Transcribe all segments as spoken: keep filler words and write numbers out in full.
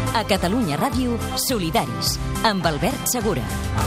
A Catalunya Ràdio, Solidaris, amb Albert Segura.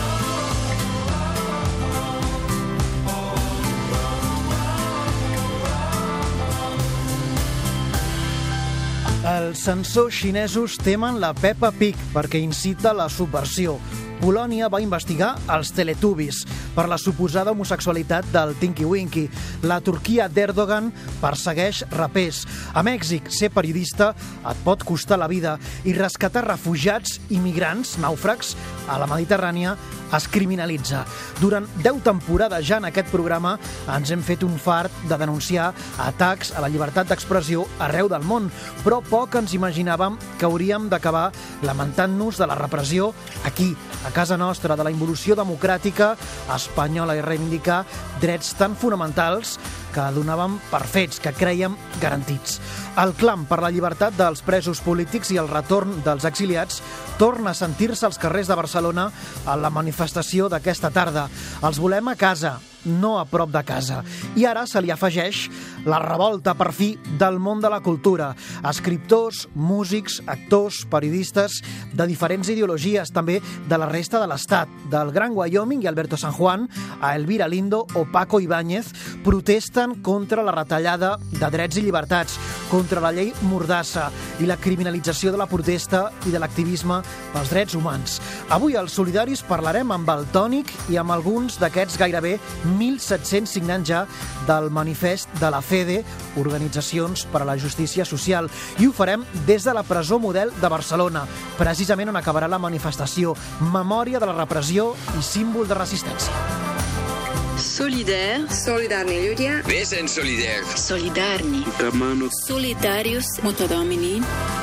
Els censors xinesos temen la Peppa Pig perquè incita la subversió. Polònia va investigar els Teletubbies per la suposada homosexualitat del Tinky Winky. La Turquia d'Erdogan persegueix rapers. A Mèxic, ser periodista et pot costar la vida i rescatar refugiats i migrants nàufrags a la Mediterrània es criminalitza. Durant deu temporades ja en aquest programa ens hem fet un fart de denunciar atacs a la llibertat d'expressió arreu del món, però poc ens imaginàvem que hauríem d'acabar lamentant-nos de la repressió aquí, a casa nostra, de la involució democràtica espanyola i reivindicar drets tan fonamentals que donàvem per fets, que crèiem garantits. El clam per la llibertat dels presos polítics i el retorn dels exiliats torna a sentir-se als carrers de Barcelona a la manifestació d'aquesta tarda. Els volem a casa, no a prop de casa. I ara se li afegeix la revolta, per fi, del món de la cultura. Escriptors, músics, actors, periodistes de diferents ideologies, també de la resta de l'Estat, del Gran Wyoming i Alberto San Juan, a Elvira Lindo o Paco Ibáñez, protesten contra la retallada de drets i llibertats, contra la llei Mordassa i la criminalització de la protesta i de l'activisme pels drets humans. Avui als Solidaris parlarem amb el Tònic i amb alguns d'aquests gairebé mil set-cents signants ja del manifest de la FEDE, Organitzacions per a la Justícia Social, i ho farem des de la presó Model de Barcelona, precisament on acabarà la manifestació, memòria de la repressió i símbol de resistència. Solidaire. Solidarni ľudia. Vesen solidaire. Solidarni. Tamano. Solidarius. Multidomini.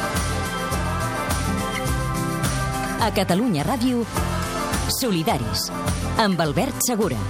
A Catalunya Ràdio, Solidaris, amb Albert Segura.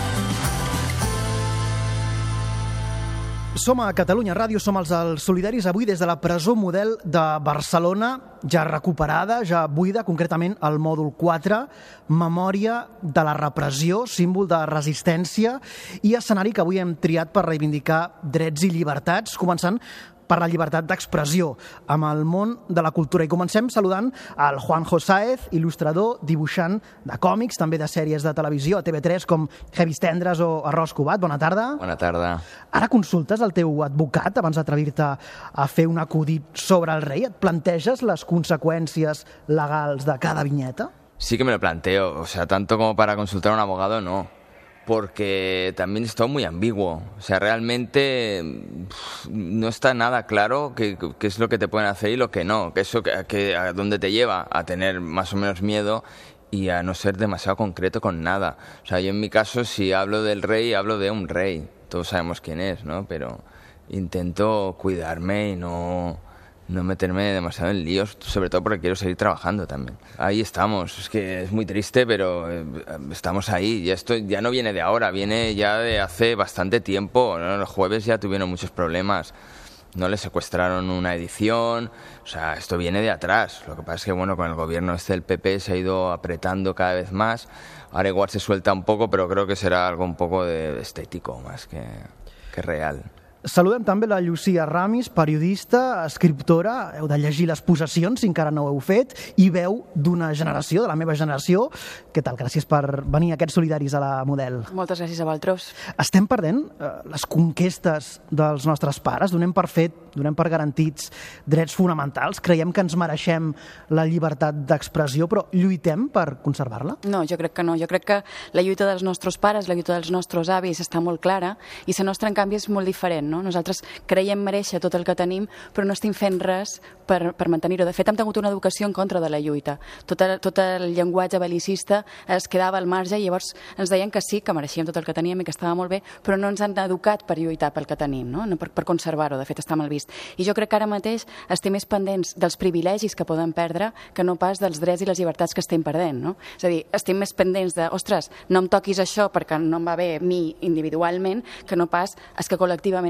Som a Catalunya Ràdio, som els dels Solidaris, avui des de la presó Model de Barcelona, ja recuperada, ja buida, concretament al mòdul quatre, memòria de la repressió, símbol de resistència i escenari que avui hem triat per reivindicar drets i llibertats, començant per la llibertat d'expressió amb el món de la cultura. I comencem saludant al Juanjo Sáez, il·lustrador, dibuixant de còmics, també de sèries de televisió a T V tres com Heavis Tendres o Arròs Cubat. Bona tarda. Bona tarda. Ara consultes el teu advocat abans d'atrevir-te a fer un acudit sobre el rei? Et planteges les conseqüències legals de cada viñeta? Sí que me lo planteo, o sea, tanto como para consultar a un abogado, no. Porque también es todo muy ambiguo. O sea, realmente pff, no está nada claro qué, qué es lo que te pueden hacer y lo que no. Que eso, que, que, a dónde te lleva a tener más o menos miedo y a no ser demasiado concreto con nada. O sea, yo en mi caso, si hablo del rey, hablo de un rey. Todos sabemos quién es, ¿no? Pero intento cuidarme y no... no meterme demasiado en líos, sobre todo porque quiero seguir trabajando también. Ahí estamos, es que es muy triste, pero estamos ahí. Y esto ya no viene de ahora, viene ya de hace bastante tiempo, ¿no? Los jueves ya tuvieron muchos problemas, no les secuestraron una edición, o sea, esto viene de atrás. Lo que pasa es que, bueno, con el gobierno este del P P se ha ido apretando cada vez más. Ahora igual se suelta un poco, pero creo que será algo un poco de estético más que, que real. Saludem també la Llucia Ramis, periodista, escriptora, heu de llegir Les possessions, si encara no ho heu fet, i veu d'una generació, de la meva generació. Què tal? Gràcies per venir a aquests Solidaris a la Model. Moltes gràcies a vosaltres. Estem perdent eh, les conquestes dels nostres pares? Donem per fet, donem per garantits drets fonamentals? Creiem que ens mereixem la llibertat d'expressió, però lluitem per conservar-la? No, jo crec que no. Jo crec que la lluita dels nostres pares, la lluita dels nostres avis està molt clara i la nostra, en canvi, és molt diferent. No? Nosaltres creiem mereixer tot el que tenim, però no estem fent res per, per mantenir-ho. De fet, hem tingut una educació en contra de la lluita. Tot el, tot el llenguatge belicista es quedava al marge i llavors ens deien que sí, que mereixíem tot el que teníem i que estava molt bé, però no ens han educat per lluitar pel que tenim, no? No per, per conservar-ho. De fet, està mal vist. I jo crec que ara mateix estem més pendents dels privilegis que podem perdre que no pas dels drets i les llibertats que estem perdent, no? És a dir, estem més pendents de, ostres, no em toquis això perquè no em va bé a mi individualment, que no pas és que col·lectivament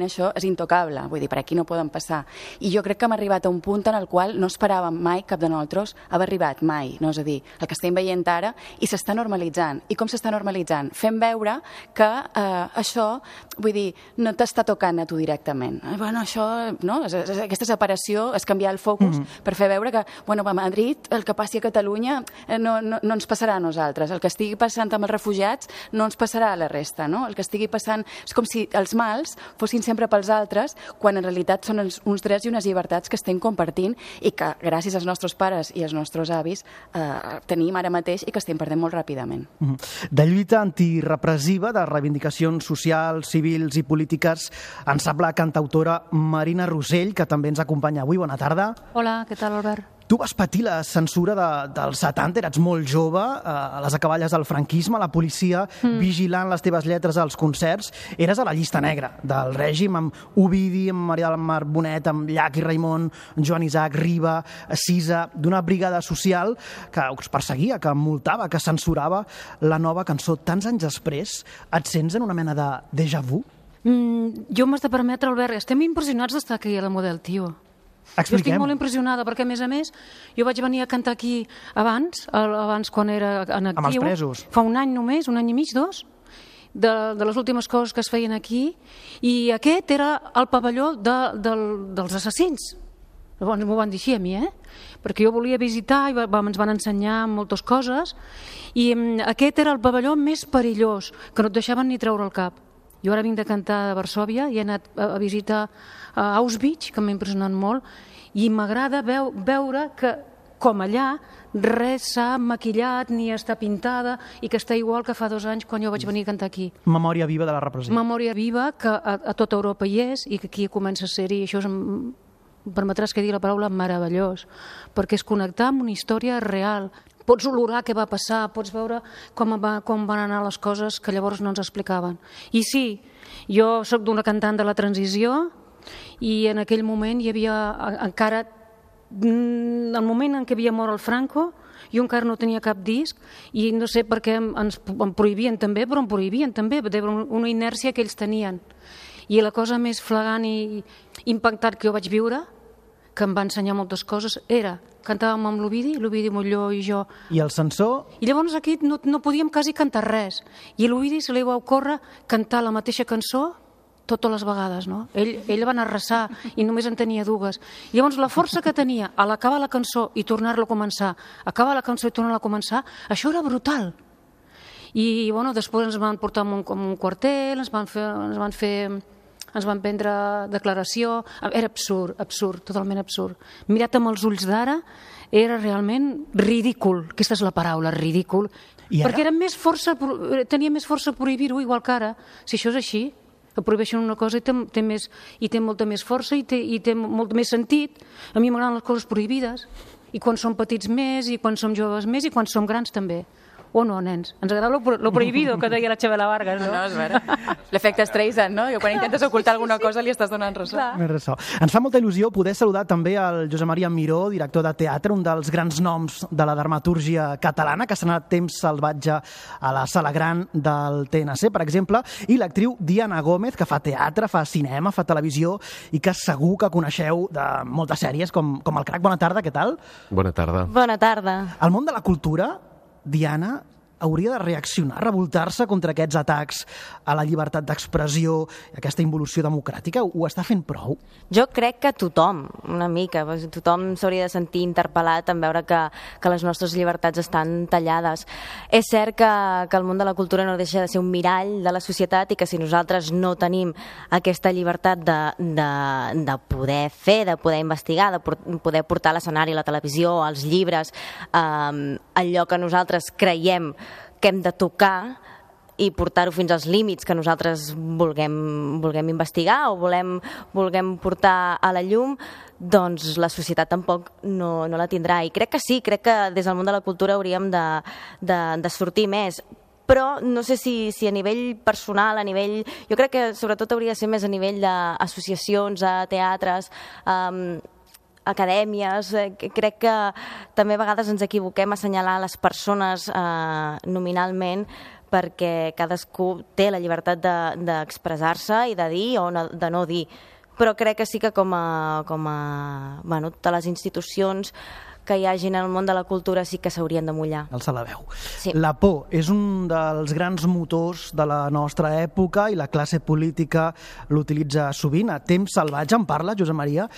això és intocable, vull dir, per aquí no poden passar. I jo crec que hem arribat a un punt en el qual no esperàvem mai cap de nosaltres haver arribat mai, no? És a dir, el que estem veient ara i s'està normalitzant. I com s'està normalitzant? Fem veure que eh, això, vull dir, no t'està tocant a tu directament. Eh, bueno, això, no? És, és, aquesta separació és canviar el focus mm-hmm. per fer veure que, bueno, a Madrid, el que passi a Catalunya eh, no, no, no ens passarà a nosaltres. El que estigui passant amb els refugiats no ens passarà a la resta, no? El que estigui passant... És com si els mals fossin sempre pels altres, quan en realitat són els, uns drets i unes llibertats que estem compartint i que gràcies als nostres pares i als nostres avis eh, tenim ara mateix i que estem perdent molt ràpidament. Mm-hmm. De lluita antirepressiva, de reivindicacions socials, civils i polítiques, ens sap la cantautora Marina Rossell, que també ens acompanya avui. Bona tarda. Hola, què tal, Albert? Tu vas patir la censura de, dels setanta, eres molt jove, eh, a les acaballes del franquisme, la policia mm. vigilant les teves lletres als concerts. Eres a la llista negra del règim, amb Ovidi, amb Maria del Mar Bonet, amb Llach i Raimon, Joan Isaac, Riba, Cisa, d'una brigada social que us perseguia, que multava, que censurava la nova cançó. Tants anys després, et sents en una mena de déjà vu? Mm, jo m'has de permetre, Albert, estem impressionats d'estar aquí a la Model, tio. Expliquem. Jo estic molt impressionada perquè, a més a més, jo vaig venir a cantar aquí abans, abans quan era en actiu. Amb els presos. Fa un any només, un any i mig, dos, de, de les últimes coses que es feien aquí, i aquest era el pavelló de, de, dels assassins. Llavors m'ho van dir així a mi, eh? Perquè jo volia visitar i vam, ens van ensenyar moltes coses, i um, aquest era el pavelló més perillós, que no et deixaven ni treure el cap. Jo ara vinc de cantar a Varsòvia i he anat a, a visitar a Auschwitz, que m'ha impressionat molt, i m'agrada veu, veure que, com allà, res s'ha maquillat ni està pintada i que està igual que fa dos anys quan jo vaig venir a cantar aquí. Memòria viva de la repressió. Memòria viva que a, a tota Europa hi és i que aquí comença a ser-hi, i això és, em permetràs que digui la paraula, meravellós, perquè és connectar amb una història real. Pots olorar què va passar, pots veure com, va, com van anar les coses que llavors no ens explicaven. I sí, jo sóc d'una cantant de la transició i en aquell moment hi havia encara, el moment en què havia mort el Franco, jo encara no tenia cap disc i no sé per què ens em prohibien també, però em prohibien també, una inèrcia que ells tenien. I la cosa més flagrant i impactant que jo vaig viure, que em va ensenyar moltes coses, era cantàvem amb l'Ovidi, l'Ovidi Molló i jo. I el censor? I llavors aquí no, no podíem quasi cantar res. I a l'Ovidi se li va ocórrer cantar la mateixa cançó totes les vegades, no? Ell, ell va anar a resar i només en tenia dues. I llavors la força que tenia a l'acabar la cançó i tornar-la a començar, acabar la cançó i tornar-la a començar, això era brutal. I bueno, després ens van portar en un, en un quartel, ens van fer... Ens van fer ens van prendre declaració, era absurd, absurd, totalment absurd. Mirat amb els ulls d'ara, era realment ridícul, aquesta és la paraula, ridícul, perquè era més força, tenia més força prohibir-ho, igual que ara, si això és així, que prohibeixen una cosa i té, té, més, i té molta més força i té, i té molt més sentit. A mi m'agraden les coses prohibides, i quan som petits més, i quan som joves més, i quan som grans també. O no, nens? Ens agrada lo, lo prohibido, que deia la Xabela Vargas, no? No, és vera. L'efecte Streisand, no? Que quan intentes ocultar alguna cosa li estàs donant ressò. Més ressò. Ens fa molta il·lusió poder saludar també el Josep Maria Miró, director de teatre, un dels grans noms de la dramatúrgia catalana, que s'ha anat temps salvatge a la sala gran del T N C, per exemple, i l'actriu Diana Gómez, que fa teatre, fa cinema, fa televisió, i que segur que coneixeu de moltes sèries, com, com El Crac. Bona tarda, què tal? Bona tarda. Bona tarda. El món de la cultura, Diana, hauria de reaccionar, revoltar-se contra aquests atacs a la llibertat d'expressió, aquesta involució democràtica? Ho està fent prou? Jo crec que tothom, una mica, tothom s'hauria de sentir interpel·lat en veure que, que les nostres llibertats estan tallades. És cert que, que el món de la cultura no deixa de ser un mirall de la societat i que si nosaltres no tenim aquesta llibertat de, de, de poder fer, de poder investigar, de poder portar a l'escenari, la televisió, els llibres, eh, allò que nosaltres creiem que hem de tocar i portar-ho fins als límits que nosaltres vulguem, vulguem investigar o volem, vulguem portar a la llum, doncs la societat tampoc no, no la tindrà. I crec que sí, crec que des del món de la cultura hauríem de, de, de sortir més. Però no sé si, si a nivell personal, a nivell... Jo crec que sobretot hauria de ser més a nivell d'associacions, a teatres, um, acadèmies. Crec que també a vegades ens equivoquem a assenyalar les persones eh, nominalment, perquè cadascú té la llibertat d'expressar-se i de dir o de no dir. Però crec que sí que com a, com a bueno, totes les institucions que hi hagin en el món de la cultura sí que s'haurien de mullar. Alça la veu. Sí. La por és un dels grans motors de la nostra època i la classe política l'utilitza sovint. A Temps salvatge en parla, Josep Maria,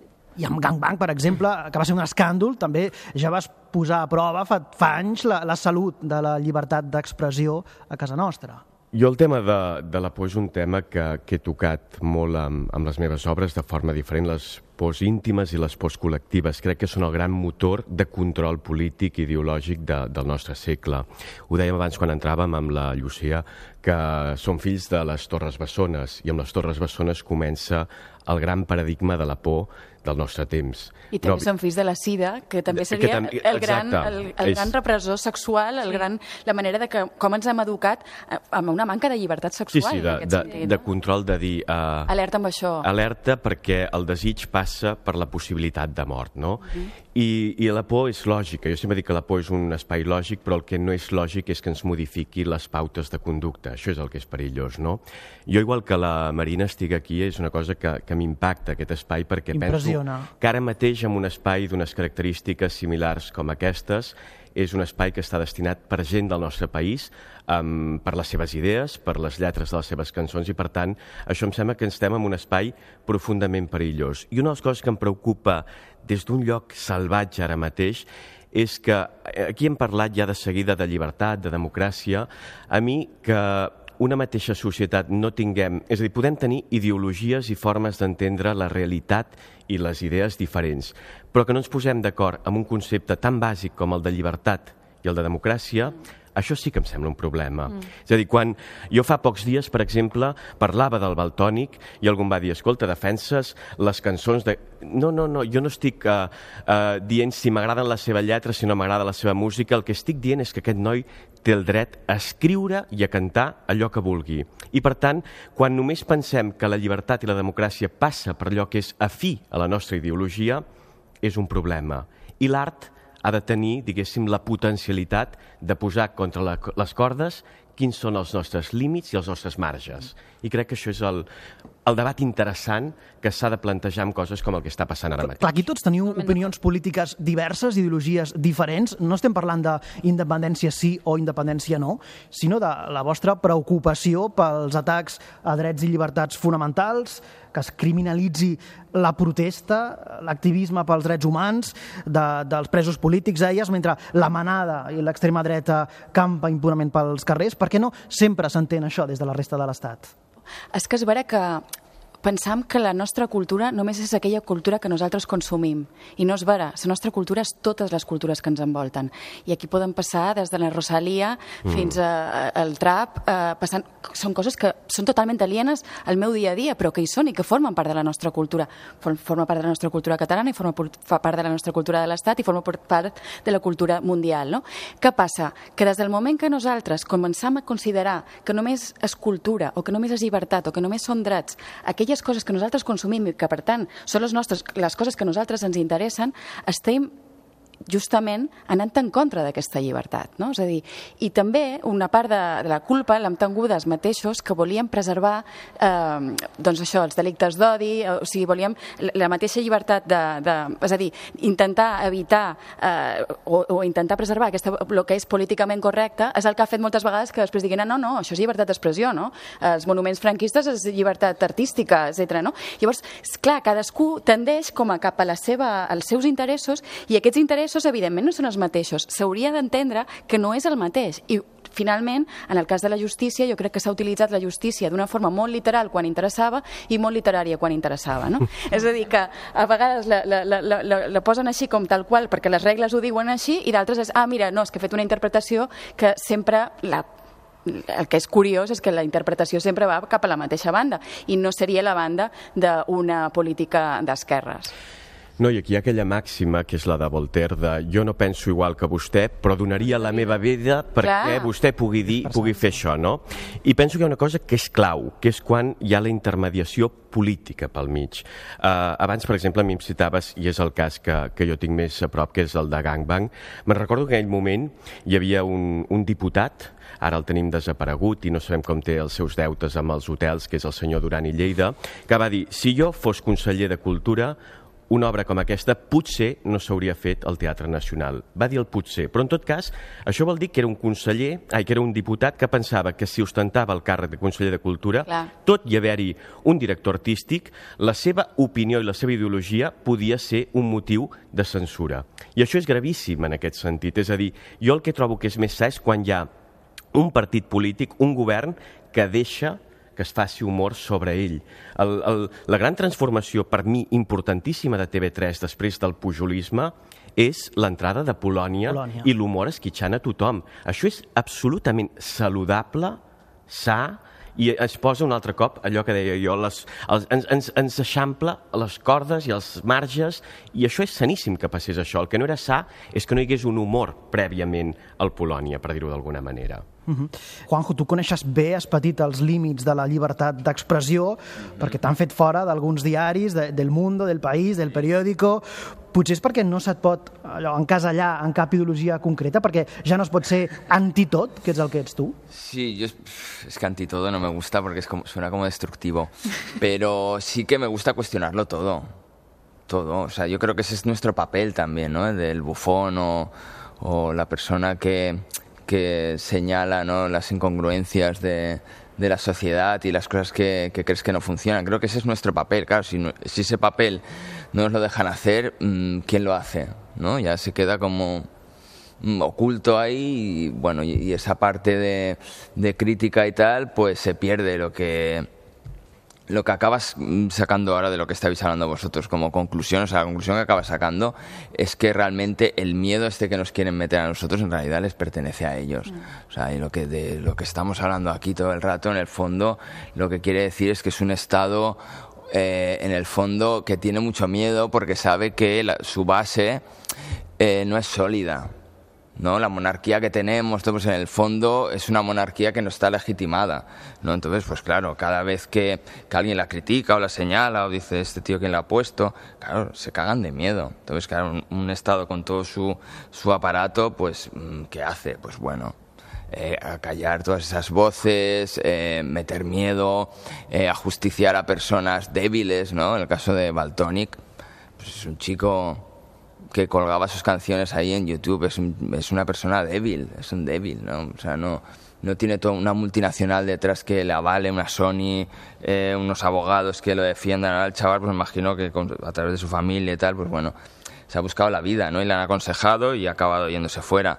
i amb Gangbang, per exemple, que va ser un escàndol, també ja vas posar a prova fa, fa anys la, la salut de la llibertat d'expressió a casa nostra. Jo el tema de, de la por és un tema que, que he tocat molt amb, amb les meves obres de forma diferent, les pors íntimes i les pors col·lectives. Crec que són el gran motor de control polític i ideològic de, del nostre segle. Ho dèiem abans quan entràvem amb la Llucia, que som fills de les Torres Bessones, i amb les Torres Bessones comença el gran paradigma de la por del nostre temps. I també no, som fills de la SIDA, que també seria que tam... el, gran, el, el és... gran repressor sexual, el gran, la manera de que, com ens hem educat amb una manca de llibertat sexual. Sí, sí, de, de, sentit, de control, de dir... Uh, alerta amb això. Alerta perquè el desig passa per la possibilitat de mort, no? Uh-huh. I, I la por és lògica. Jo sempre dic que la por és un espai lògic, però el que no és lògic és que ens modifiqui les pautes de conducta. Això és el que és perillós, no? Jo, igual que la Marina estic aquí, és una cosa que, que m'impacta, aquest espai, perquè penso que ara mateix en un espai d'unes característiques similars com aquestes és un espai que està destinat per gent del nostre país, um, per les seves idees, per les lletres de les seves cançons, i per tant això em sembla que estem en un espai profundament perillós. I una de les coses que em preocupa des d'un lloc salvatge ara mateix és que aquí hem parlat ja de seguida de llibertat, de democràcia. A mi que una mateixa societat no tinguem... És a dir, podem tenir ideologies i formes d'entendre la realitat i les idees diferents, però que no ens posem d'acord amb un concepte tan bàsic com el de llibertat i el de democràcia, això sí que em sembla un problema. Mm. És a dir, quan jo fa pocs dies, per exemple, parlava del Valtònyc i algú em va dir, escolta, defenses les cançons de... No, no, no, jo no estic uh, uh, dient si m'agraden la seva lletra, si no m'agrada la seva música. El que estic dient és que aquest noi té el dret a escriure i a cantar allò que vulgui. I, per tant, quan només pensem que la llibertat i la democràcia passa per allò que és afí a la nostra ideologia, és un problema. I l'art ha de tenir, diguéssim, la potencialitat de posar contra la, les cordes quins són els nostres límits i els nostres marges. I crec que això és el, el debat interessant que s'ha de plantejar amb coses com el que està passant ara mateix. Clar, aquí tots teniu opinions polítiques diverses, ideologies diferents. No estem parlant d'independència sí o independència no, sinó de la vostra preocupació pels atacs a drets i llibertats fonamentals, que es criminalitzi la protesta, l'activisme pels drets humans de, dels presos polítics, deies, mentre la manada i l'extrema dreta campa impunament pels carrers. Per què no sempre s'entén això des de la resta de l'Estat? És que és vera que pensam que la nostra cultura només és aquella cultura que nosaltres consumim. I no és vera. La nostra cultura és totes les cultures que ens envolten. I aquí poden passar des de la Rosalia mm. fins a, al trap, eh, passant... Són coses que són totalment alienes al meu dia a dia, però que hi són i que formen part de la nostra cultura. Forma part de la nostra cultura catalana i forma part de la nostra cultura de l'Estat i forma part de la cultura mundial. No? Què passa? Que des del moment que nosaltres començam a considerar que només és cultura o que només és llibertat o que només són drets, aquelles coses que nosaltres consumim i que, per tant, són les, nostres, les coses que a nosaltres ens interessen, estem justament anant en contra d'aquesta llibertat. No? És a dir, i també una part de, de la culpa l'hem tingut els mateixos que volíem preservar eh, doncs això, els delictes d'odi, o sigui, volíem la mateixa llibertat de, de, és a dir, intentar evitar eh, o, o intentar preservar aquesta, el que és políticament correcte, és el que ha fet moltes vegades que després diguin, no, no, això és llibertat d'expressió, no? Els monuments franquistes és llibertat artística, etcètera. No? Llavors, clar, cadascú tendeix com a cap a la seva, als seus interessos, i aquests interessos evidentment no són els mateixos. S'hauria d'entendre que no és el mateix. I finalment, en el cas de la justícia, jo crec que s'ha utilitzat la justícia d'una forma molt literal quan interessava i molt literària quan interessava. No? És a dir, que a vegades la, la, la, la, la posen així com tal qual perquè les regles ho diuen així, i d'altres és, ah, mira, no, és que he fet una interpretació que sempre la el que és curiós és que la interpretació sempre va cap a la mateixa banda i no seria la banda d'una política d'esquerres. No, i aquí hi ha aquella màxima, que és la de Voltaire, de jo no penso igual que vostè, però donaria la meva vida perquè Clar. vostè pugui dir, pugui fer això, no? I penso que hi ha una cosa que és clau, que és quan hi ha la intermediació política pel mig. Uh, abans, per exemple, a mi em citaves, i és el cas que, que jo tinc més a prop, que és el de Gangbang. Me'n recordo que en aquell moment hi havia un, un diputat, ara el tenim desaparegut i no sabem com té els seus deutes amb els hotels, que és el senyor Duran i Lleida, que va dir, si jo fos conseller de Cultura, una obra com aquesta potser no s'hauria fet al Teatre Nacional. Va dir el potser, però en tot cas això vol dir que era un conseller, ai, que era un diputat que pensava que si ostentava el càrrec de conseller de Cultura, Clar. tot i haver-hi un director artístic, la seva opinió i la seva ideologia podia ser un motiu de censura. I això és gravíssim en aquest sentit. És a dir, jo el que trobo que és més sa és quan hi ha un partit polític, un govern, que deixa que es faci humor sobre ell. El, el, la gran transformació, per mi, importantíssima de T V tres després del pujolisme és l'entrada de Polònia, Polònia. i l'humor esquitxant a tothom. Això és absolutament saludable, sa, i es posa un altre cop allò que deia jo, les, els, ens, ens, ens eixampla les cordes i els marges, i això és saníssim que passés això. El que no era sa és que no hi hagués un humor prèviament al Polònia, per dir-ho d'alguna manera. Uh-huh. Juanjo, tu coneixes bé, has patit els límits de la llibertat d'expressió, perquè t'han fet fora d'alguns diaris, de, del Mundo, del País, del Periódico. Potser és perquè no se't pot allò, encasellar en cap ideologia concreta, perquè ja no es pot ser anti-tot, que és el que ets tu. Sí, yo es, es que anti todo no me gusta porque es como, suena como destructivo, pero sí que me gusta cuestionarlo todo, todo. O sea, yo creo que ese es nuestro papel también, ¿no? Del bufón o, o la persona que, que señala, ¿no?, las incongruencias de, de la sociedad y las cosas que, que crees que no funcionan. Creo que ese es nuestro papel. Claro, si, no, si ese papel no nos lo dejan hacer, ¿quién lo hace? ¿No? Ya se queda como oculto ahí y, bueno, y, y esa parte de, de crítica y tal, pues se pierde. Lo que lo que acabas sacando ahora de lo que estáis hablando vosotros como conclusión, o sea, la conclusión que acabas sacando es que realmente el miedo este que nos quieren meter a nosotros en realidad les pertenece a ellos. O sea, y lo que de lo que estamos hablando aquí todo el rato, en el fondo, lo que quiere decir es que es un estado eh, en el fondo que tiene mucho miedo porque sabe que la, su base eh, no es sólida, ¿no? La monarquía que tenemos, pues en el fondo es una monarquía que no está legitimada, ¿no? Entonces, pues claro, cada vez que, que alguien la critica o la señala o dice este tío quién la ha puesto, claro, se cagan de miedo. Entonces, claro, un, un Estado con todo su, su aparato, pues, ¿qué hace? Pues bueno, eh, acallar todas esas voces, eh, meter miedo, eh, ajusticiar a personas débiles, ¿no? En el caso de Valtònyc, pues es un chico que colgaba sus canciones ahí en YouTube, es, un, es una persona débil, es un débil, ¿no? O sea, no, no tiene toda una multinacional detrás que le avale, una Sony, eh, unos abogados que lo defiendan. Ahora el chaval, pues me imagino que con, a través de su familia y tal, pues bueno, se ha buscado la vida, ¿no? Y le han aconsejado y ha acabado yéndose fuera.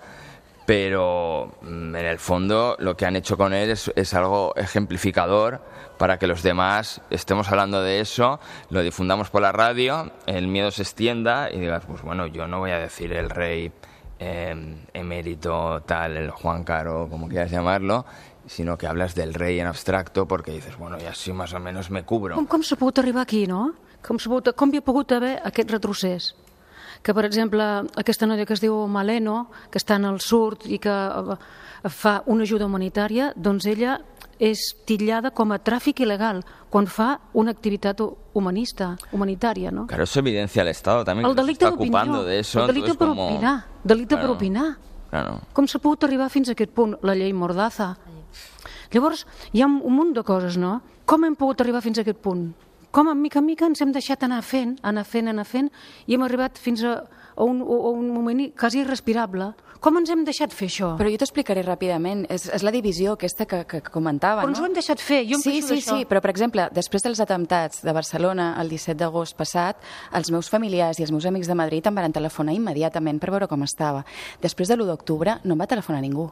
Pero en el fondo lo que han hecho con él es, es algo ejemplificador para que los demás estemos hablando de eso, lo difundamos por la radio, el miedo se extienda y digas, pues bueno, yo no voy a decir el rey eh, emérito tal, el Juan Caro, como quieras llamarlo, sinó que hablas del rei en abstracto perquè dices, bueno, ja sí, més o menys me cubro. Com, com s'ha pogut arribar aquí, no? Com, pogut, com hi ha pogut haver aquest retrocés? Que, per exemple, aquesta noia que es diu Maleno, que està en el sud i que fa una ajuda humanitària, doncs ella és titllada com a tràfic il·legal quan fa una activitat humanista, humanitària, no? Claro, eso evidencia al Estado también, el que se está ocupando d'opinió, de eso. El delicte per como... opinar, delicte claro, per opinar. Claro. Com s'ha pogut arribar fins a aquest punt? La llei Mordaza. Llavors, hi ha un munt de coses, no? Com hem pogut arribar fins a aquest punt? Com, en mica en mica, ens hem deixat anar fent, anar fent, anar fent, i hem arribat fins a, a, un, a un moment quasi irrespirable. Com ens hem deixat fer això? Però jo t'explicaré ràpidament. És, és la divisió aquesta que, que comentava, Però ens no? ho hem deixat fer, jo em Sí, queixo sí, d'això. sí, però per exemple, després dels atemptats de Barcelona el disset d'agost passat, els meus familiars i els meus amics de Madrid em van telefonar immediatament per veure com estava. Després de l'u d'octubre no em va telefonar ningú.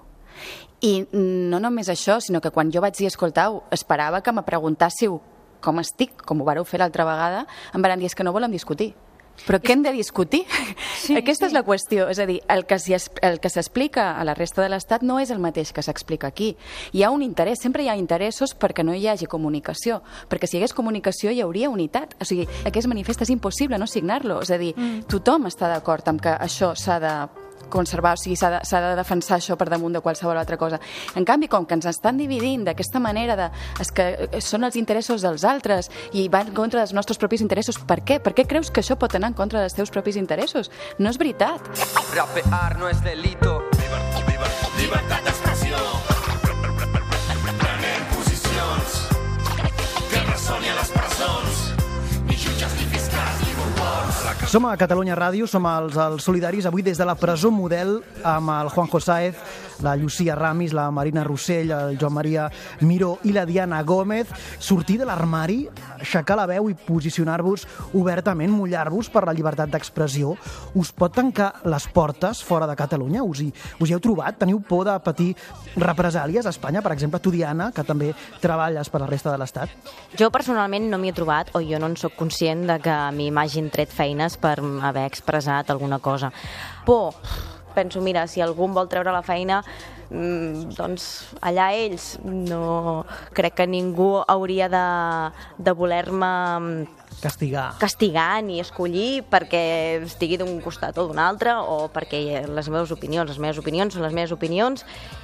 I no només això, sinó que quan jo vaig dir, escoltau, esperava que me preguntássiu com estic, com ho vareu fer l'altra vegada, em van dir, és que no volem discutir. Però què hem de discutir? Sí, Aquesta sí. és la qüestió. És a dir, el que s'explica a la resta de l'Estat no és el mateix que s'explica aquí. Hi ha un interès, sempre hi ha interessos perquè no hi hagi comunicació. Perquè si hi hagués comunicació hi hauria unitat. O sigui, aquest manifest és impossible no signar-lo. És a dir, mm. tothom està d'acord amb que això s'ha de conservar, o sigui, s'ha de, s'ha de defensar això per damunt de qualsevol altra cosa. En canvi, com que ens estan dividint d'aquesta manera de... És que són els interessos dels altres i van en contra dels nostres propis interessos. Per què? Per què creus que això pot anar en contra dels teus propis interessos? No és veritat. Rapear no és delito. Llibertat d'expressió. Prenem posicions que ressoni a les presons. Ni jutges, ni fiscals, ni borbons. Som a Catalunya Ràdio, som els, els solidaris avui des de la presó Model amb el Juanjo Sáez, la Llucia Ramis, la Marina Rossell, el Joan Maria Miró i la Diana Gómez. Sortir de l'armari, aixecar la veu i posicionar-vos obertament, mullar-vos per la llibertat d'expressió. Us pot tancar les portes fora de Catalunya? Us hi, us hi heu trobat? Teniu por de patir represàlies a Espanya? Per exemple, tu, Diana, que també treballes per la resta de l'Estat. Jo personalment no m'hi he trobat, o jo no en soc conscient de que a mi m'hagin tret feines per haver expressat alguna cosa. Por, penso, mira, si algú em vol treure la feina, doncs allà ells. No crec que ningú hauria de, de voler-me Castigar. castigar ni escollir perquè estigui d'un costat o d'un altre, o perquè les meves opinions, les meves opinions són les meves opinions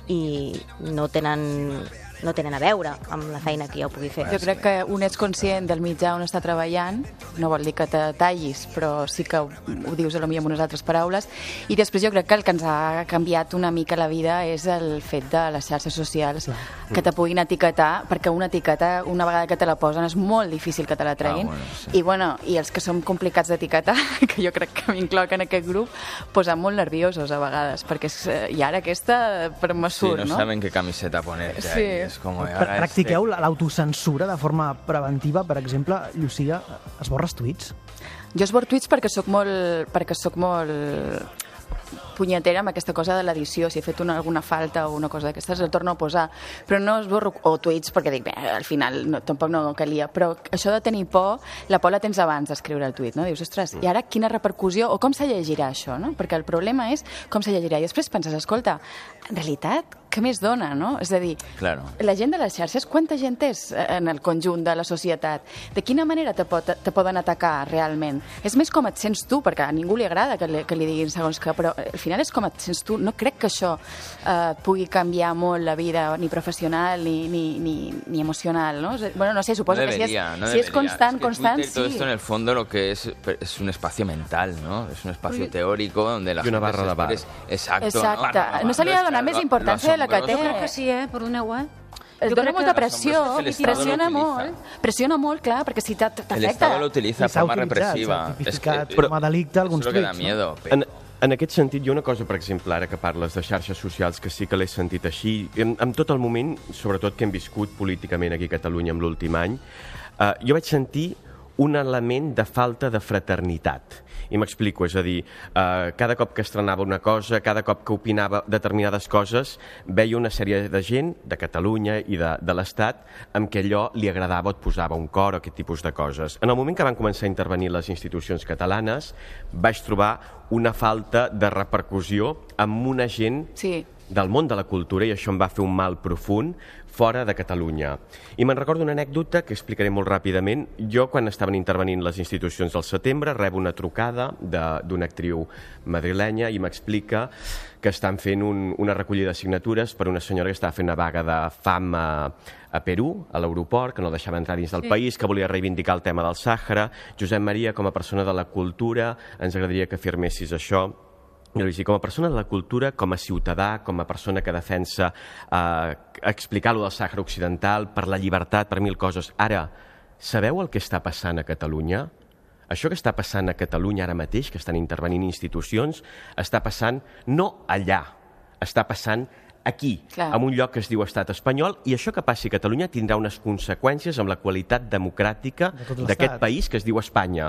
i no tenen... no tenen a veure amb la feina que jo pugui fer. Jo crec que un ets conscient del mitjà on està treballant, no vol dir que te tallis, però sí que ho, ho dius potser amb unes altres paraules, i després jo crec que el que ens ha canviat una mica la vida és el fet de les xarxes socials, que te puguin etiquetar, perquè una etiqueta, una vegada que te la posen, és molt difícil que te la treguin, Ah, bueno, sí. i, bueno, i els que som complicats d'etiquetar, que jo crec que m'incloc en aquest grup, posen molt nerviosos a vegades, perquè és, i ara aquesta per me Sí, surt, no no? saben qué camiseta ponerte Sí. ahí. Es como, Pra- ahora Practiqueu este- l'autocensura de forma preventiva? Per exemple, Llucia, esborres tuits? Jo esborro tuits perquè sóc molt, perquè sóc molt punyetera amb aquesta cosa de l'edició. Si he fet una, alguna falta o una cosa d'aquestes, el torno a posar. Però no esborro, o tuits, perquè dic, bé, al final no, tampoc no calia. Però això de tenir por, la por la tens abans d'escriure el tuit, no? Dius, ostres, i ara quina repercussió, o com se llegirà això, no? Perquè el problema és com se llegirà. I després penses, escolta, en realitat, què més dona, no? És a dir, Claro. la gent de les xarxes, quanta gent és en el conjunt de la societat? De quina manera te, pot, te poden atacar realment? És més com et sents tu, perquè a ningú li agrada que li, que li diguin segons que, però al final és com et sents tu. No crec que això eh, pugui canviar molt la vida, ni professional ni, ni, ni, ni emocional, no? Bueno, no sé, suposo no que debería, si és, no si és debería. constant, Es que constant, Twitter, todo sí. esto en el fondo lo que es es un espacio mental, ¿no? Es un espacio teórico donde la Y una gente barra se de bar. expresa- Exacto. Exacte. ¿no? No se li ha de donar Lo- més lo importància de la que asombroso- té. Jo crec que sí, eh? Perdoneu, eh? Es Jo dona crec molta que- pressió, El Estado pressiona lo utiliza. molt, pressiona molt, clar, perquè si t'afecta... El Estado lo utiliza I de s'ha forma utilitzat, represiva. s'ha tipificat Es que- com a delicte alguns eso es lo que da tuits, no? miedo. En, en aquest sentit, hi ha una cosa, per exemple, ara que parles de xarxes socials, que sí que l'he sentit així, en, en tot el moment, sobretot que hem viscut políticament aquí a Catalunya en l'últim any, eh, jo vaig sentir un element de falta de fraternitat. I m'explico, és a dir, eh, cada cop que estrenava una cosa, cada cop que opinava determinades coses, veia una sèrie de gent de Catalunya i de, de l'Estat amb què allò li agradava o et posava un cor o aquest tipus de coses. En el moment que van començar a intervenir les institucions catalanes, vaig trobar una falta de repercussió amb una gent Sí. del món de la cultura, i això em va fer un mal profund, fora de Catalunya. I me'n recordo una anècdota que explicaré molt ràpidament. Jo, quan estaven intervenint les institucions al setembre, rebo una trucada de- d'una actriu madrilenya i m'explica que estan fent un, una recollida de signatures per una senyora que estava fent una vaga de fam a, a Perú, a l'aeroport, que no deixava entrar dins del Sí. país, que volia reivindicar el tema del Sàhara. Josep Maria, com a persona de la cultura, ens agradaria que firmessis això. Jo li dic, com a persona de la cultura, com a ciutadà, com a persona que defensa eh, explicar-lo del Sàhara Occidental, per la llibertat, per mil coses. Ara, sabeu el que està passant a Catalunya? Això que està passant a Catalunya ara mateix, que estan intervenint institucions, està passant no allà, està passant aquí, Clar. en un lloc que es diu Estat espanyol, i això que passi a Catalunya tindrà unes conseqüències amb la qualitat democràtica De tot l'estat. d'aquest país que es diu Espanya.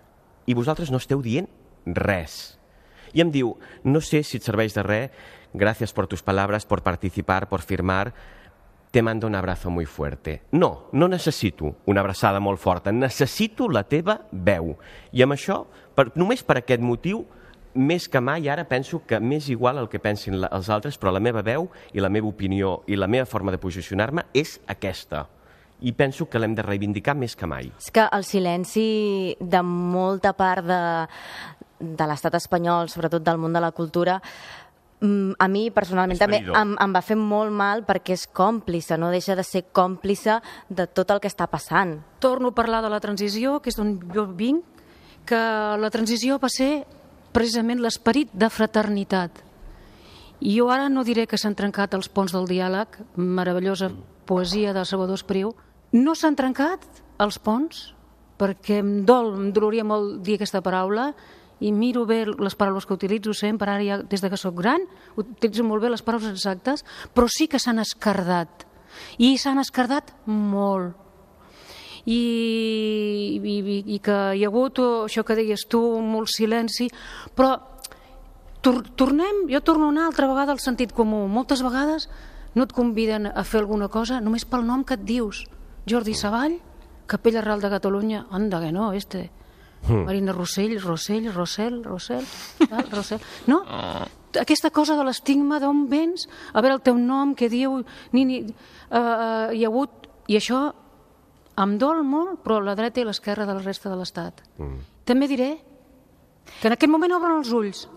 I vosaltres no esteu dient res. I em diu, no sé si et serveix de res, gràcies per tus palabras, por participar, por firmar. te mando un abrazo muy fuerte. No, no necessito una abraçada molt forta, necessito la teva veu. I amb això, per, només per aquest motiu, més que mai ara penso que m'és igual el que pensin la, els altres, però la meva veu i la meva opinió i la meva forma de posicionar-me és aquesta. I penso que l'hem de reivindicar més que mai. És que el silenci de molta part de, de l'estat espanyol, sobretot del món de la cultura, a mi personalment també em, em va fer molt mal perquè és còmplice, no deixa de ser còmplice de tot el que està passant. Torno a parlar de la transició, que és d'on jo vinc, que la transició va ser precisament l'esperit de fraternitat. I jo ara no diré que s'han trencat els ponts del diàleg, meravellosa poesia de Salvador Espriu. No s'han trencat els ponts, perquè em dol, em doloria molt dir aquesta paraula, i miro bé les paraules que utilitzo sempre, ara ja des que soc gran, utilitzo molt bé les paraules exactes, però sí que s'han escardat. I s'han escardat molt. I, i, i que hi ha hagut això que deies tu, molt silenci, però tor tornem, jo torno a anar altra vegada al sentit comú. Moltes vegades no et conviden a fer alguna cosa només pel nom que et dius. Jordi Savall, Capella Real de Catalunya, anda que no, este... Marina Rossell, Rossell, Rossell, Rossell, val, Rossell. No? Aquesta cosa de l'estigma d'on vens, a veure el teu nom, què diu, ni, ni, uh, uh, hi ha hagut... I això em dol molt, però la dreta i l'esquerra de la resta de l'Estat. Mm. També diré que en aquest moment obren els ulls.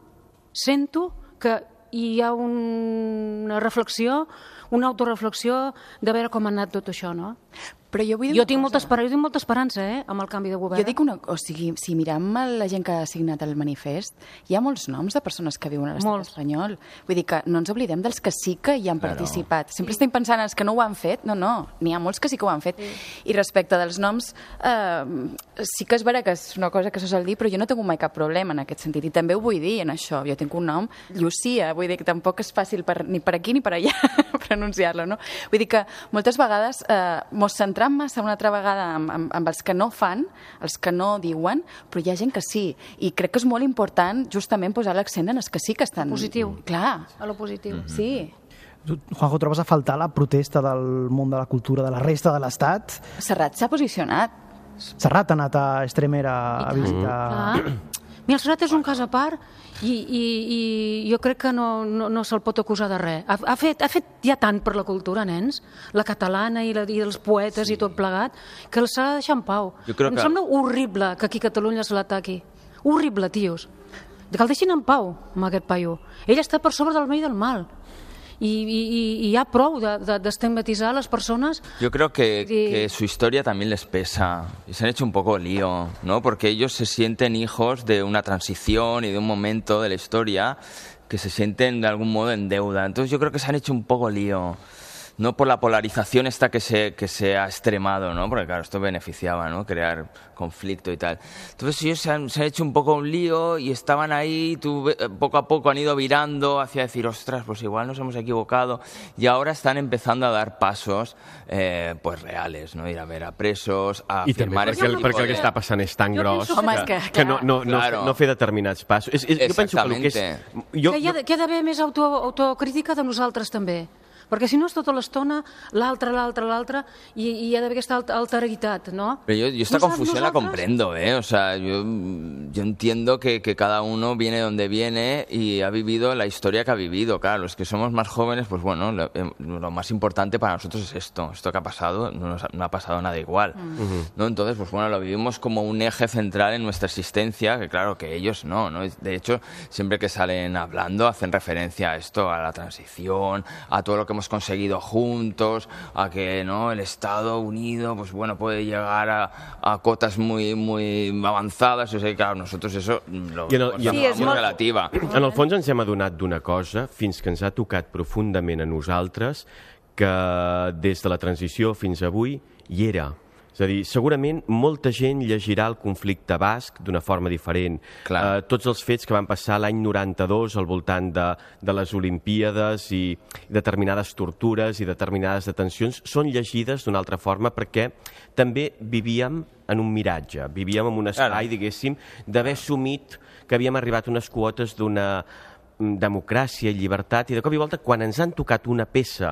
Sento que hi ha un... una reflexió, una autoreflexió de veure com ha anat tot això, no? Però jo, vull dir jo, tinc molta esperança, jo tinc molta esperança eh, amb el canvi de govern. Jo dic una cosa, o sigui, si mirem la gent que ha signat el manifest, hi ha molts noms de persones que viuen a l'estat espanyol. Vull dir que no ens oblidem dels que sí que hi han claro. participat. Sempre sí. estem pensant en els que no ho han fet. No, no, n'hi ha molts que sí que ho han fet. Sí. I respecte dels noms, eh, sí que és vera que és una cosa que se sol dir, però jo no tinc mai cap problema en aquest sentit. I també ho vull dir en això. Jo tinc un nom, Llucia, vull dir que tampoc és fàcil per, ni per aquí ni per allà pronunciar-lo, no? Vull dir que moltes vegades eh, mos centrem massa una altra vegada amb, amb, amb els que no fan, els que no diuen, però hi ha gent que sí. I crec que és molt important justament posar l'accent en els que sí que estan... Positiu. Clar. A lo positiu. Mm-hmm. Sí. Tu, Juanjo, trobes a faltar la protesta del món de la cultura de la resta de l'Estat? Serrat s'ha posicionat. Serrat ha anat a Extremera a visitar... Ah. Mira, el Serrat és un cas a part i, i, i jo crec que no, no, no se'l pot acusar de res. Ha, ha, fet, ha fet ja tant per la cultura, nens, la catalana i, la, i els poetes sí. i tot plegat, que s'ha de deixar en pau. Em que... sembla horrible que aquí a Catalunya se l'ataqui. Horrible, tios. Que el deixin en pau, amb aquest paio. Ell està per sobre del bé i del mal. Y, y, y ya prou de, de, de estigmatizar a las personas. Yo creo que, y... que su historia también les pesa y se han hecho un poco lío, ¿no? Porque ellos se sienten hijos de una transición y de un momento de la historia que se sienten de algún modo en deuda. Entonces yo creo que se han hecho un poco lío, no por la polarización esta que se, que se ha extremado, ¿no? Porque claro, esto beneficiaba, ¿no? Crear conflicto y tal. Entonces ellos se han, se han hecho un poco un lío y estaban ahí, tú, poco a poco han ido virando hacia decir, ostras, pues igual nos hemos equivocado, y ahora están empezando a dar pasos eh, pues reales, ¿no? Ir a ver a presos, a I firmar... I també perquè, perquè el que està passant és tan gros que, Home, que, que no, no, no, claro. no fer determinats passos. És, és, jo penso que el que és... Jo, que hi ha, que hi ha d'haver més auto, autocrítica de nosaltres també. Perquè si no és tota l'estona l'altre, l'altre, l'altre, y, y ha d'haver aquesta alteraritat, ¿no? Pero yo, yo esta ¿Nos, confusión nosotras? la comprendo, ¿eh? O sea, yo, yo entiendo que, que cada uno viene donde viene y ha vivido la historia que ha vivido. Claro, los que somos más jóvenes, pues bueno, lo, lo más importante para nosotros es esto. Esto que ha pasado, no, nos ha, no ha pasado nada igual, mm. ¿no? Entonces, pues bueno, lo vivimos como un eje central en nuestra existencia, que claro, que ellos no, ¿no? De hecho, siempre que salen hablando, hacen referencia a esto, a la transición, a todo lo que hemos conseguido juntos, a que no el Estado unido pues bueno puede llegar a, a cotas muy muy avanzadas. O sea, claro, nosotros eso lo, I en el, sí, en, és molt relativa. En el fons ens hem adonat d'una cosa fins que ens ha tocat profundament a nosaltres, que des de la transició fins avui hi era. És a dir, segurament molta gent llegirà el conflicte basc d'una forma diferent. Uh, tots els fets que van passar l'any noranta-dos al voltant de, de les Olimpíades i determinades tortures i determinades detencions són llegides d'una altra forma perquè també vivíem en un miratge, vivíem en un espai, diguéssim, d'haver assumit que havíem arribat a unes quotes d'una democràcia i llibertat, i de cop i volta, quan ens han tocat una peça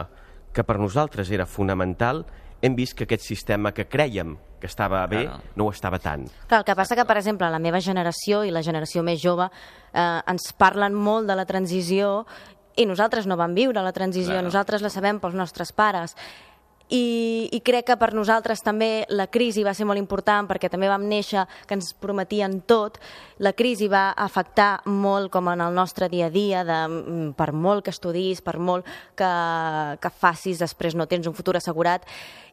que per nosaltres era fonamental, hem vist que aquest sistema que crèiem que estava bé, claro, no ho estava tant. Clar, el que passa que, per exemple, la meva generació i la generació més jove eh, ens parlen molt de la transició i nosaltres no vam viure la transició, claro, nosaltres la sabem pels nostres pares. I, i crec que per nosaltres també la crisi va ser molt important perquè també vam néixer que ens prometien tot. La crisi va afectar molt com en el nostre dia a dia, de, per molt que estudis, per molt que, que facis, després no tens un futur assegurat.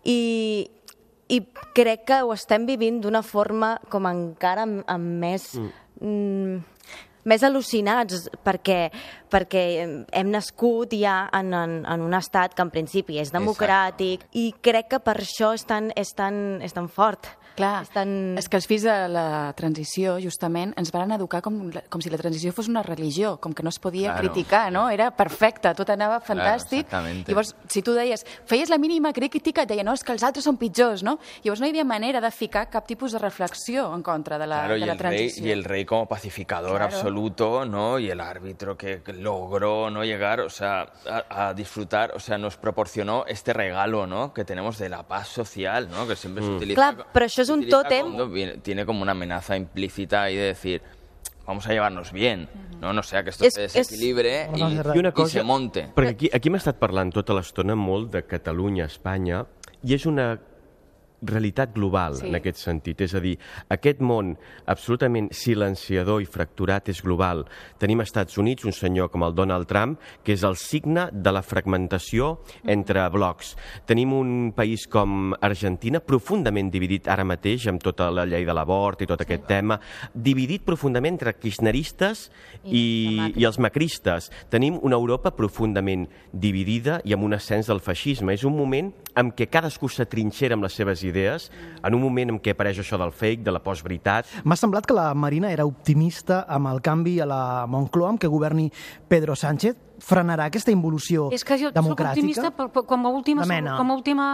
I, i crec que ho estem vivint d'una forma com encara amb, amb més... Mm. Mm, més al·lucinats, perquè, perquè hem nascut ja en, en, en un estat que en principi és democràtic. Exacte. I crec que per això és tan, és tan, és tan fort. Clar, és, tan... és que els fills de la transició, justament, ens van educar com, com si la transició fos una religió, com que no es podia claro. criticar, no? Era perfecte, tot anava fantàstic. Claro, llavors, si tu deies, feies la mínima crítica, et deia, no, és que els altres són pitjors, no? Llavors no hi havia manera de ficar cap tipus de reflexió en contra de la, claro, de la transició. Rey, y el rey como pacificador claro. absoluto, ¿no? Y el árbitro que logró no llegar, o sea, a, a disfrutar, o sea, nos proporcionó este regalo, ¿no? Que tenemos de la paz social, ¿no? Que siempre mm. se utiliza... Clar, però això és un tótem. Tiene como una amenaza implícita ahí de decir, vamos a llevarnos bien, no, no sea que esto es, se desequilibre es... y, I una cosa, i se monte. Perquè aquí, aquí hem estat parlant tota l'estona molt de Catalunya, Espanya, i és una realitat global, sí, en aquest sentit. És a dir, aquest món absolutament silenciador i fracturat és global. Tenim als Estats Units un senyor com el Donald Trump, que és el signe de la fragmentació entre blocs. Tenim un país com Argentina, profundament dividit ara mateix, amb tota la llei de l'abort i tot sí. aquest tema, dividit profundament entre kirchneristes i, i els macristes. Tenim una Europa profundament dividida i amb un ascens del feixisme. És un moment en què cadascú s'atrinxera amb les seves idees, en un moment en què apareix això del fake, de la postveritat. M'ha semblat que la Marina era optimista amb el canvi a la Moncloa, amb què governi Pedro Sánchez. Frenarà aquesta involució democràtica? És que jo soc optimista per, per, com a última... Com a última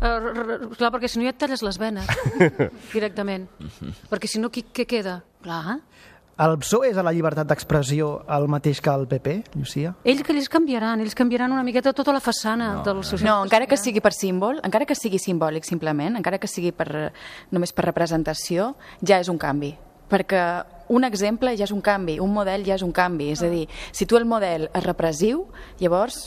eh, clar, perquè si no ja et talles les venes directament. Perquè si no, què, què queda? Clar. El P S O E és a la llibertat d'expressió el mateix que el P P, Llucia? Ells que ells canviaran, ells canviaran una miqueta tota la façana no, del seu... No, encara que sigui per símbol, encara que sigui simbòlic simplement, encara que sigui per, només per representació, ja és un canvi. Perquè un exemple ja és un canvi, un model ja és un canvi. És a dir, si tu el model és repressiu, llavors...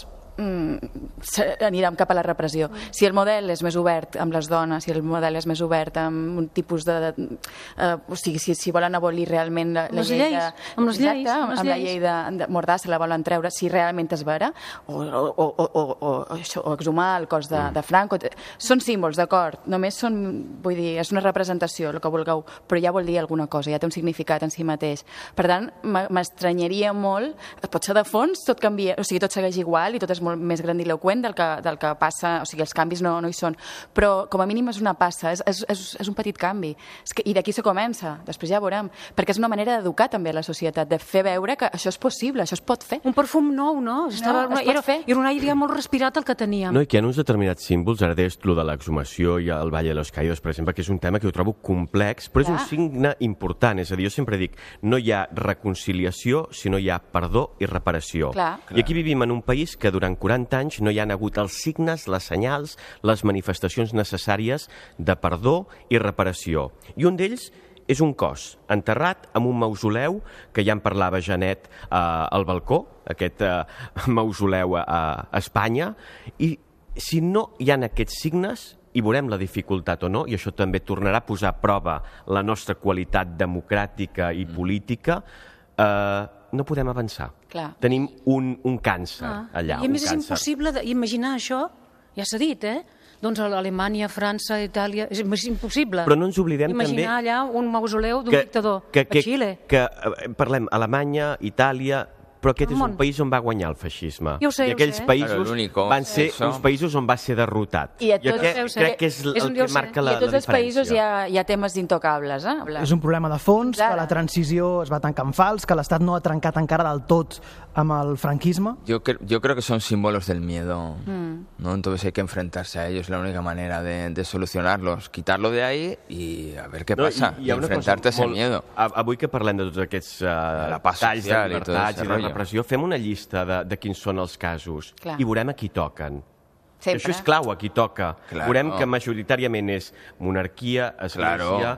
Mm, anirem cap a la repressió. Si el model és més obert amb les dones, si el model és més obert amb un tipus de... de uh, o sigui, si, si volen abolir realment la, la llei de... Amb les lleis. Exacte, amb, amb la llei de, de Mordassa la volen treure, si realment és vera, o, o, o, o, o, això, o exhumar el cos de, de Franco. Són símbols, d'acord, només són, vull dir, és una representació, el que vulgueu, però ja vol dir alguna cosa, ja té un significat en si mateix. Per tant, m'estranyaria molt, potser de fons tot canvia, o sigui, tot segueix igual i tot és molt més grandiloquent del que, del que passa, o sigui, els canvis no, no hi són, però com a mínim és una passa, és, és, és, és un petit canvi, és que, i d'aquí se comença, després ja veurem, perquè és una manera d'educar també a la societat, de fer veure que això és possible, això es pot fer. Un perfum nou, no? Estava, no, es pot era, fer. Era un aire molt respirat el que teníem. No, i que hi ha uns determinats símbols, ara deies lo de l'exhumació i el Valle de los Caídos, per exemple, que és un tema que jo trobo complex, però és un signe important, és a dir, jo sempre dic, no hi ha reconciliació si no hi ha perdó i reparació. Clar. I aquí vivim en un país que durant quaranta anys no hi han hagut els signes, les senyals, les manifestacions necessàries de perdó i reparació. I un d'ells és un cos enterrat en un mausoleu, que ja en parlava Janet eh, al balcó, aquest eh, mausoleu a, a Espanya, i si no hi ha aquests signes, i veurem la dificultat o no, i això també tornarà a posar a prova la nostra qualitat democràtica i política, eh, no podem avançar. Clar. Tenim un, un càncer ah. allà. I a més un és càncer. impossible imaginar això, ja s'ha dit, eh? Doncs a Alemanya, França, Itàlia... És impossible. Però no ens oblidem imaginar també... allà un mausoleu d'un que, dictador que, que, a Xile. Que, que parlem Alemanya, Itàlia... Però aquest és un país on va guanyar el feixisme. Jo ho sé, I aquells ho sé. països van ser eso. uns països on va ser derrotat. I a tots, I aquest, crec que és el, és el que marca la, I a tots la els països hi diferència. ha, hi ha temes intocables. Eh? És un problema de fons, que la transició es va tancar en fals, que l'Estat no ha trencat encara del tot amb el franquisme. Yo, cre yo creo que son símbolos del miedo, mm. ¿no? Entonces hay que enfrentarse a ellos, la única manera de, de solucionarlos, quitarlo de ahí y a ver qué no, pasa, i, i enfrentarte a ese molt, miedo. Avui que parlem de tots aquests uh, talls de llibertats i, i de repressió, fem una llista de, de quins són els casos. Clar. I veurem a qui toquen. Sempre. Això és clau, aquí toca. Claro. Veurem que majoritàriament és monarquia, església,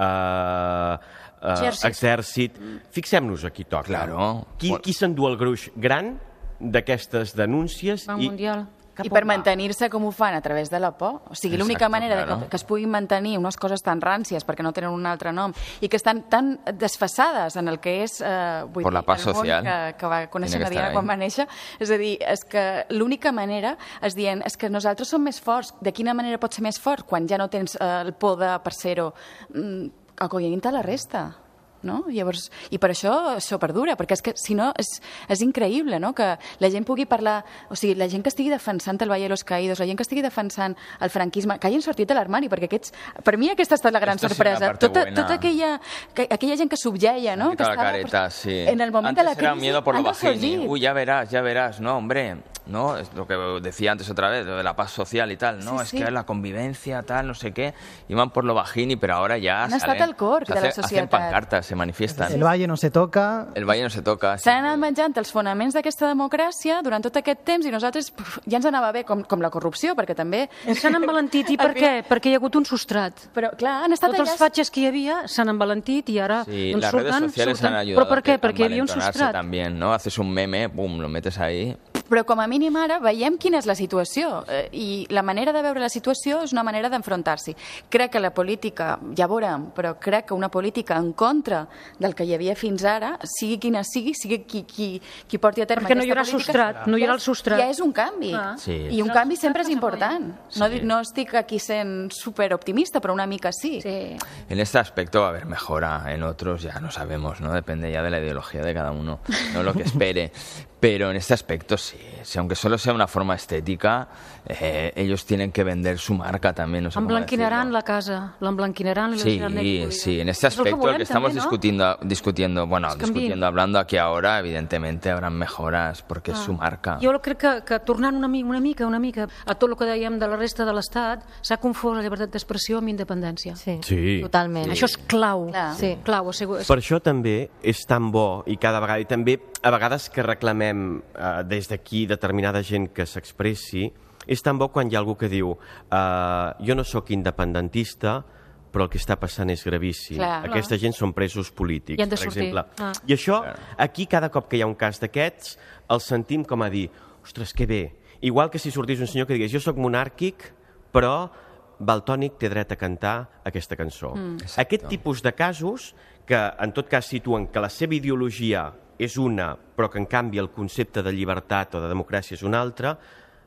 Claro. eh, eh, Exèrcit. exèrcit. Fixem-nos aquí toca. Claro. Qui, qui s'endú el gruix gran d'aquestes denúncies? Banc Mundial. I per mantenir-se com ho fan, a través de la por. O sigui, l'única Exacto, manera de claro. que, que es puguin mantenir unes coses tan ràncies, perquè no tenen un altre nom, i que estan tan desfasades en el que és eh, vull Por la dir, paz el món social. que, que va conèixer Tiene la que Diana estar quan ahí. va néixer. És a dir, és que l'única manera és dient, és que nosaltres som més forts. De quina manera pot ser més fort quan ja no tens eh, el por de, per ser-ho, mm, acollint a la resta? No? Llavors, i per això això perdura, perquè és que si no és, és increïble, no? Que la gent pugui parlar, o sigui, la gent que estigui defensant el Valle de los Caídos, la gent que estigui defensant el franquisme, que hagin sortit de l'armari, perquè aquests, per mi aquesta ha estat la gran Esta sí sorpresa. la parte Tota, buena. tota aquella, que, aquella gent que subjeia, no? Se Que quita la estava, careta, pues, sí. en el moment Antes de la era crisi, miedo por lo han bajini. ressorgit. Uy, ya verás, ya verás. No, hombre, no, es lo que decía antes otra vez, lo de la paz social y tal. No, Sí, es sí. que la convivencia, tal, no sé qué. Iban por lo bajini, pero ahora ya Han estat salen. al cor de la Hace- societat. Hacen pancartas, se manifiestan. El Valle no se toca. El Valle no se toca. sí. S'han anat menjant els fonaments d'aquesta democràcia durant tot aquest temps i nosaltres puf, ja ens anava bé, com, com la corrupció, perquè també... S'han envalentit. I per Al què? final- Perquè hi ha hagut un substrat. Però, clar, han estat Tots els allà... fatxes que hi havia s'han envalentit i ara Sí, doncs, las surten, redes sociales surten. han ayudado Però per què? a Perquè hi havia un envalentonarse substrat. también, ¿no? Haces un meme, pum, lo metes ahí. Però com a mínim ara veiem quina és la situació eh, i la manera de veure la situació és una manera d'enfrontar-s'hi. Crec que la política, ja veurem, però crec que una política en contra del que hi havia fins ara, sigui quina sigui, sigui qui, qui, qui porti a terme Perquè no hi aquesta haurà política, substrat, no hi haurà el substrat. Ja és un canvi. Ah. Sí. I un canvi sempre és important. No, dic- no estic aquí sent superoptimista, però una mica sí. Sí. En este aspecto va a haber mejora, en otros ya no sabemos, ¿no? Depende ya de la ideología de cada uno, no lo que espere. Pero en este aspecto sí, si aunque solo sea una forma estética, eh, ellos tienen que vender su marca también, no sé cómo Emblanquinaran decirlo. la casa, l'emblanquinaran i la Sí, deixaran net polida. sí, en este És el que aspecto volem, que estamos també, no? discutiendo, discutiendo, bueno, Es canviïn. discutiendo, hablando aquí ahora, evidentemente habrán mejoras porque es su marca. Jo crec que, que tornant una, mi- una mica, una mica a tot el que dèiem de la resta de l'Estat, s'ha confós la llibertat d'expressió amb independència. Sí, Sí. totalment. Això és clau. Clar. Sí. Clau, segur. Per això també és tan bo i cada vegada, i també a vegades que reclamem eh, des d'aquí determinada gent que s'expressi, és tan bo quan hi ha algú que diu eh, jo no sóc independentista, però el que està passant és gravíssim. Clar. Aquesta gent són presos polítics, I han de per sortir. exemple. Ah. I això, aquí cada cop que hi ha un cas d'aquests, el sentim com a dir, ostres, que bé. Igual que si sortís un senyor que digués, jo sóc monàrquic, però Valtònic té dret a cantar aquesta cançó. Mm. Aquest tipus de casos, que en tot cas situen que la seva ideologia és una, però que en canvi el concepte de llibertat o de democràcia és un altre,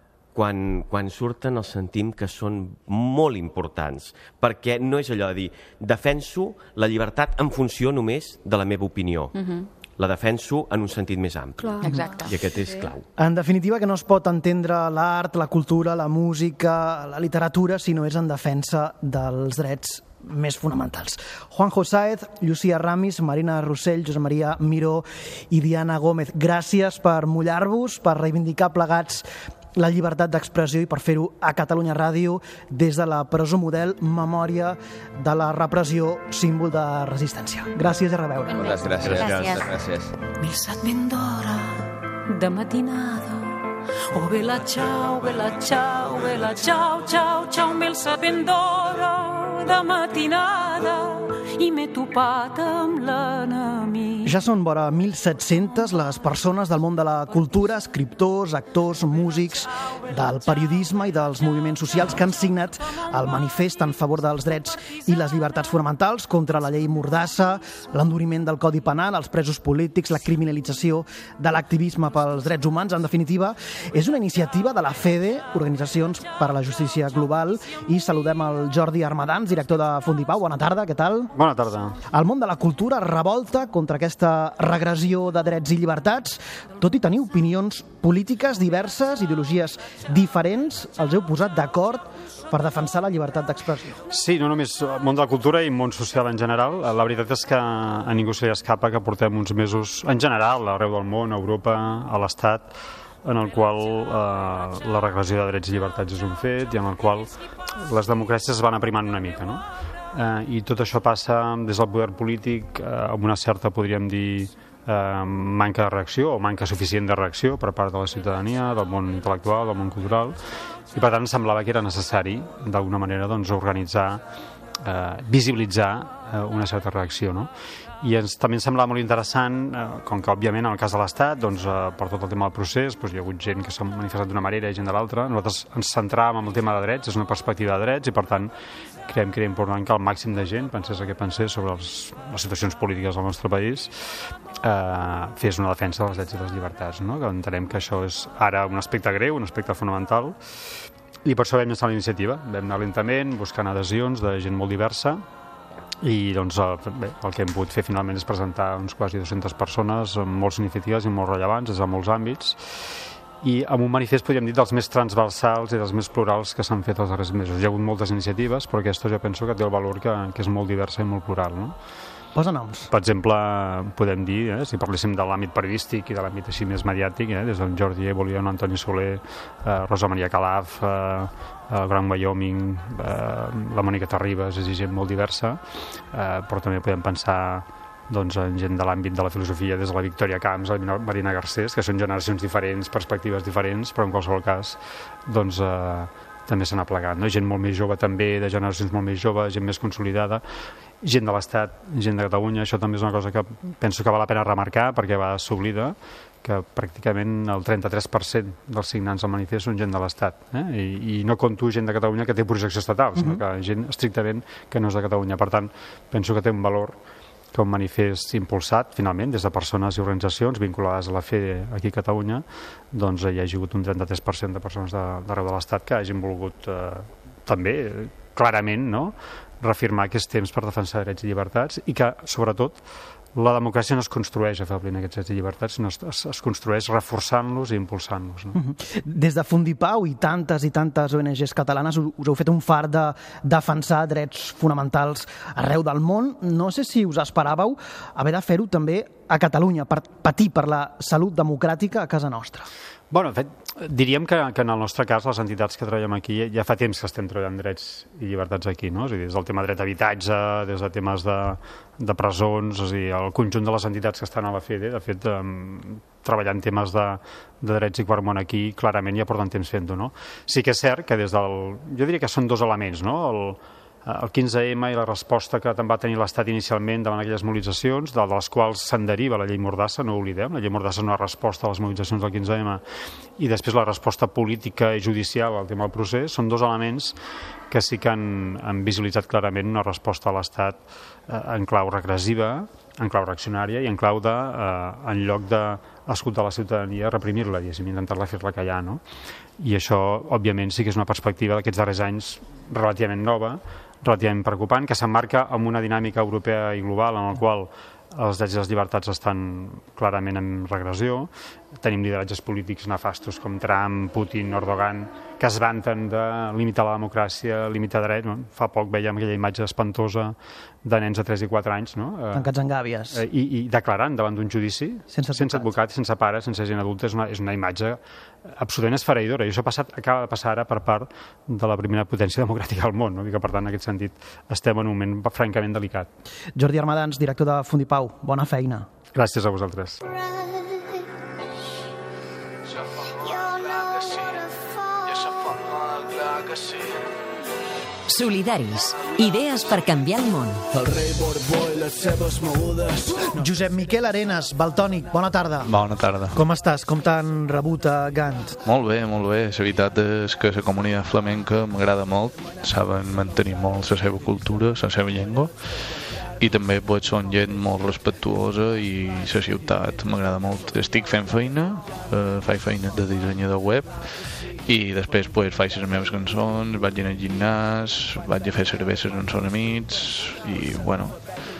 quan, quan surten els sentim que són molt importants, perquè no és allò de dir defenso la llibertat en funció només de la meva opinió. Mm-hmm. La defenso en un sentit més ampli. Clar. Exacte. I aquest és clau. En definitiva, que no es pot entendre l'art, la cultura, la música, la literatura, si no és en defensa dels drets més fonamentals. Juanjo Sáez, Llucia Ramis, Marina Rossell, Josep Maria Miró i Diana Gómez, gràcies per mullar-vos, per reivindicar plegats la llibertat d'expressió i per fer-ho a Catalunya Ràdio des de la presó model, memòria de la repressió, símbol de resistència. Gràcies i a reveure. Muchas gracias. Gràcies. Muchas gracias. Milsat ben d'hora, de matinada. Oh, vela, ciao, vela, ciao, vela, ciao, ciao, ciao, milsat ben d'hora, de matinada, i m'he topat amb l'enemic. Ja són vora mil set-centes les persones del món de la cultura, escriptors, actors, músics, del periodisme i dels moviments socials que han signat el manifest en favor dels drets i les llibertats fonamentals contra la llei Mordassa, l'enduriment del Codi Penal, els presos polítics, la criminalització de l'activisme pels drets humans. En definitiva, és una iniciativa de la FEDE, Organitzacions per a la Justícia Global, i saludem el Jordi Armadans, director de Fundipau. Bona tarda, què tal? Bona tarda. El món de la cultura revolta contra aquesta regressió de drets i llibertats. Tot i tenir opinions polítiques diverses, ideologies diferents, els heu posat d'acord per defensar la llibertat d'expressió. Sí, no només el món de la cultura i món social en general. La veritat és que a ningú se li escapa que portem uns mesos, en general, arreu del món, a Europa, a l'Estat, en el qual eh, la regressió de drets i llibertats és un fet i en el qual les democràcies es van aprimant una mica, no? eh, i tot això passa des del poder polític eh, amb una certa, podríem dir, eh, manca de reacció o manca suficient de reacció per part de la ciutadania, del món intel·lectual, del món cultural, i per tant semblava que era necessari d'alguna manera doncs, organitzar, eh, visibilitzar eh, una certa reacció, no? I ens, també ens semblava molt interessant, eh, com que òbviament en el cas de l'Estat, doncs, eh, per tot el tema del procés, doncs, hi ha hagut gent que s'ha manifestat d'una manera i gent de l'altra. Nosaltres ens centràvem en el tema de drets, és una perspectiva de drets, i per tant creiem que era important que el màxim de gent pensés el que pensés sobre els, les situacions polítiques del nostre país, eh, fes una defensa dels drets i les llibertats, no? Que entenem que això és ara un aspecte greu, un aspecte fonamental, i per això vam llançar la iniciativa. Vam anar lentament, buscant adhesions de gent molt diversa, i doncs, bé, el que hem pogut fer finalment és presentar uns quasi dues-centes persones amb molt significatives i molt rellevants des de molts àmbits, i amb un manifest, podríem dir, dels més transversals i dels més plurals que s'han fet els darrers mesos. Hi ha hagut moltes iniciatives, però aquesta jo penso que té el valor que, que és molt diversa i molt plural, no? Posa noms. Per exemple, podem dir, eh, si parléssim de l'àmbit periodístic i de l'àmbit així més mediàtic, eh, des del Jordi Ebolion, Antoni Soler, eh, Rosa Maria Calaf, eh, el Gran Wyoming, eh, la Mònica Terribas, és gent molt diversa, eh, però també podem pensar doncs, en gent de l'àmbit de la filosofia, des de la Victòria Camps, la Marina Garcés, que són generacions diferents, perspectives diferents, però en qualsevol cas doncs, eh, també s'ha anat plegant, no? Gent molt més jove també, de generacions molt més joves, gent més consolidada, gent de l'Estat, gent de Catalunya. Això també és una cosa que penso que val la pena remarcar, perquè va s'oblida que pràcticament el trenta-tres per cent dels signants del manifest són gent de l'Estat, eh? I, i no conto gent de Catalunya que té projecció estatal, sinó uh-huh. que gent estrictament que no és de Catalunya. Per tant, penso que té un valor que un manifest impulsat, finalment, des de persones i organitzacions vinculades a la fe aquí a Catalunya, doncs hi ha hagut un trenta-tres per cent de persones d'arreu de l'Estat que hagin volgut eh, també, clarament, no?, reafirmar aquests temps per defensar drets i llibertats, i que, sobretot, la democràcia no es construeix afeblint aquests drets i llibertats, sinó es, es construeix reforçant-los i impulsant-los. No? Uh-huh. Des de Fundipau i tantes i tantes O N Ges catalanes us heu fet un far de defensar drets fonamentals arreu del món. No sé si us esperàveu haver de fer-ho també a Catalunya, per patir per la salut democràtica a casa nostra. Bueno, en fet, diríem que, que en el nostre cas les entitats que treballem aquí ja fa temps que estem treballant drets i llibertats aquí, no? És a dir, des del tema dret a habitatge, des de temes de, de presons, és a dir, el conjunt de les entitats que estan a la FEDE, de fet, um, treballant temes de, de drets i quart món aquí, clarament ja porten temps fent-ho, no? Sí que és cert que des del... Jo diria que són dos elements, no? El, el quinze ema i la resposta que va tenir l'Estat inicialment davant aquelles mobilitzacions, de les quals se'n deriva la llei Mordassa, no ho oblidem, la llei Mordassa és una resposta a les mobilitzacions del quinze ema, i després la resposta política i judicial al tema del procés, són dos elements que sí que han, han visualitzat clarament una resposta a l'Estat eh, en clau regressiva, en clau reaccionària i en clau de, eh, en lloc d'escoltar la ciutadania, reprimir-la, diguéssim, intentar-la fer-la callar, no? I això, òbviament, sí que és una perspectiva d'aquests darrers anys relativament nova, relativament preocupant, que s'emmarca en una dinàmica europea i global en la qual els drets i les llibertats estan clarament en regressió. Tenim lideratges polítics nefastos com Trump, Putin, Erdogan, que es vanten de limitar la democràcia, limitar drets. No? Fa poc veiem aquella imatge espantosa de nens de tres i quatre anys, no? Tancats en gàbies. I, i declarant davant d'un judici, sense, sense advocat, sense pare, sense gent adulta, és una, és una imatge absolutament esfereïdora. I això ha passat, acaba de passar ara per part de la primera potència democràtica del món, no? I que, per tant, en aquest sentit, estem en un moment francament delicat. Jordi Armadans, director de Fundipau, bona feina. Gràcies a vosaltres. Solidaris. Idees per canviar el món. El rei Borbó i les seves mogudes. Josep Miquel Arenas, Valtònic, bona tarda. Bona tarda. Com estàs? Com t'han rebut a Gant? Molt bé, molt bé. La veritat és que la comunitat flamenca m'agrada molt. Saben mantenir molt la seva cultura, la seva llengua. I també pues, són gent molt respectuosa i la ciutat m'agrada molt. Estic fent feina, eh, faig feina de dissenyador web i després pues, faig les meves cançons, vaig anar al gimnàs, vaig a fer cerveses amb els amics i bueno,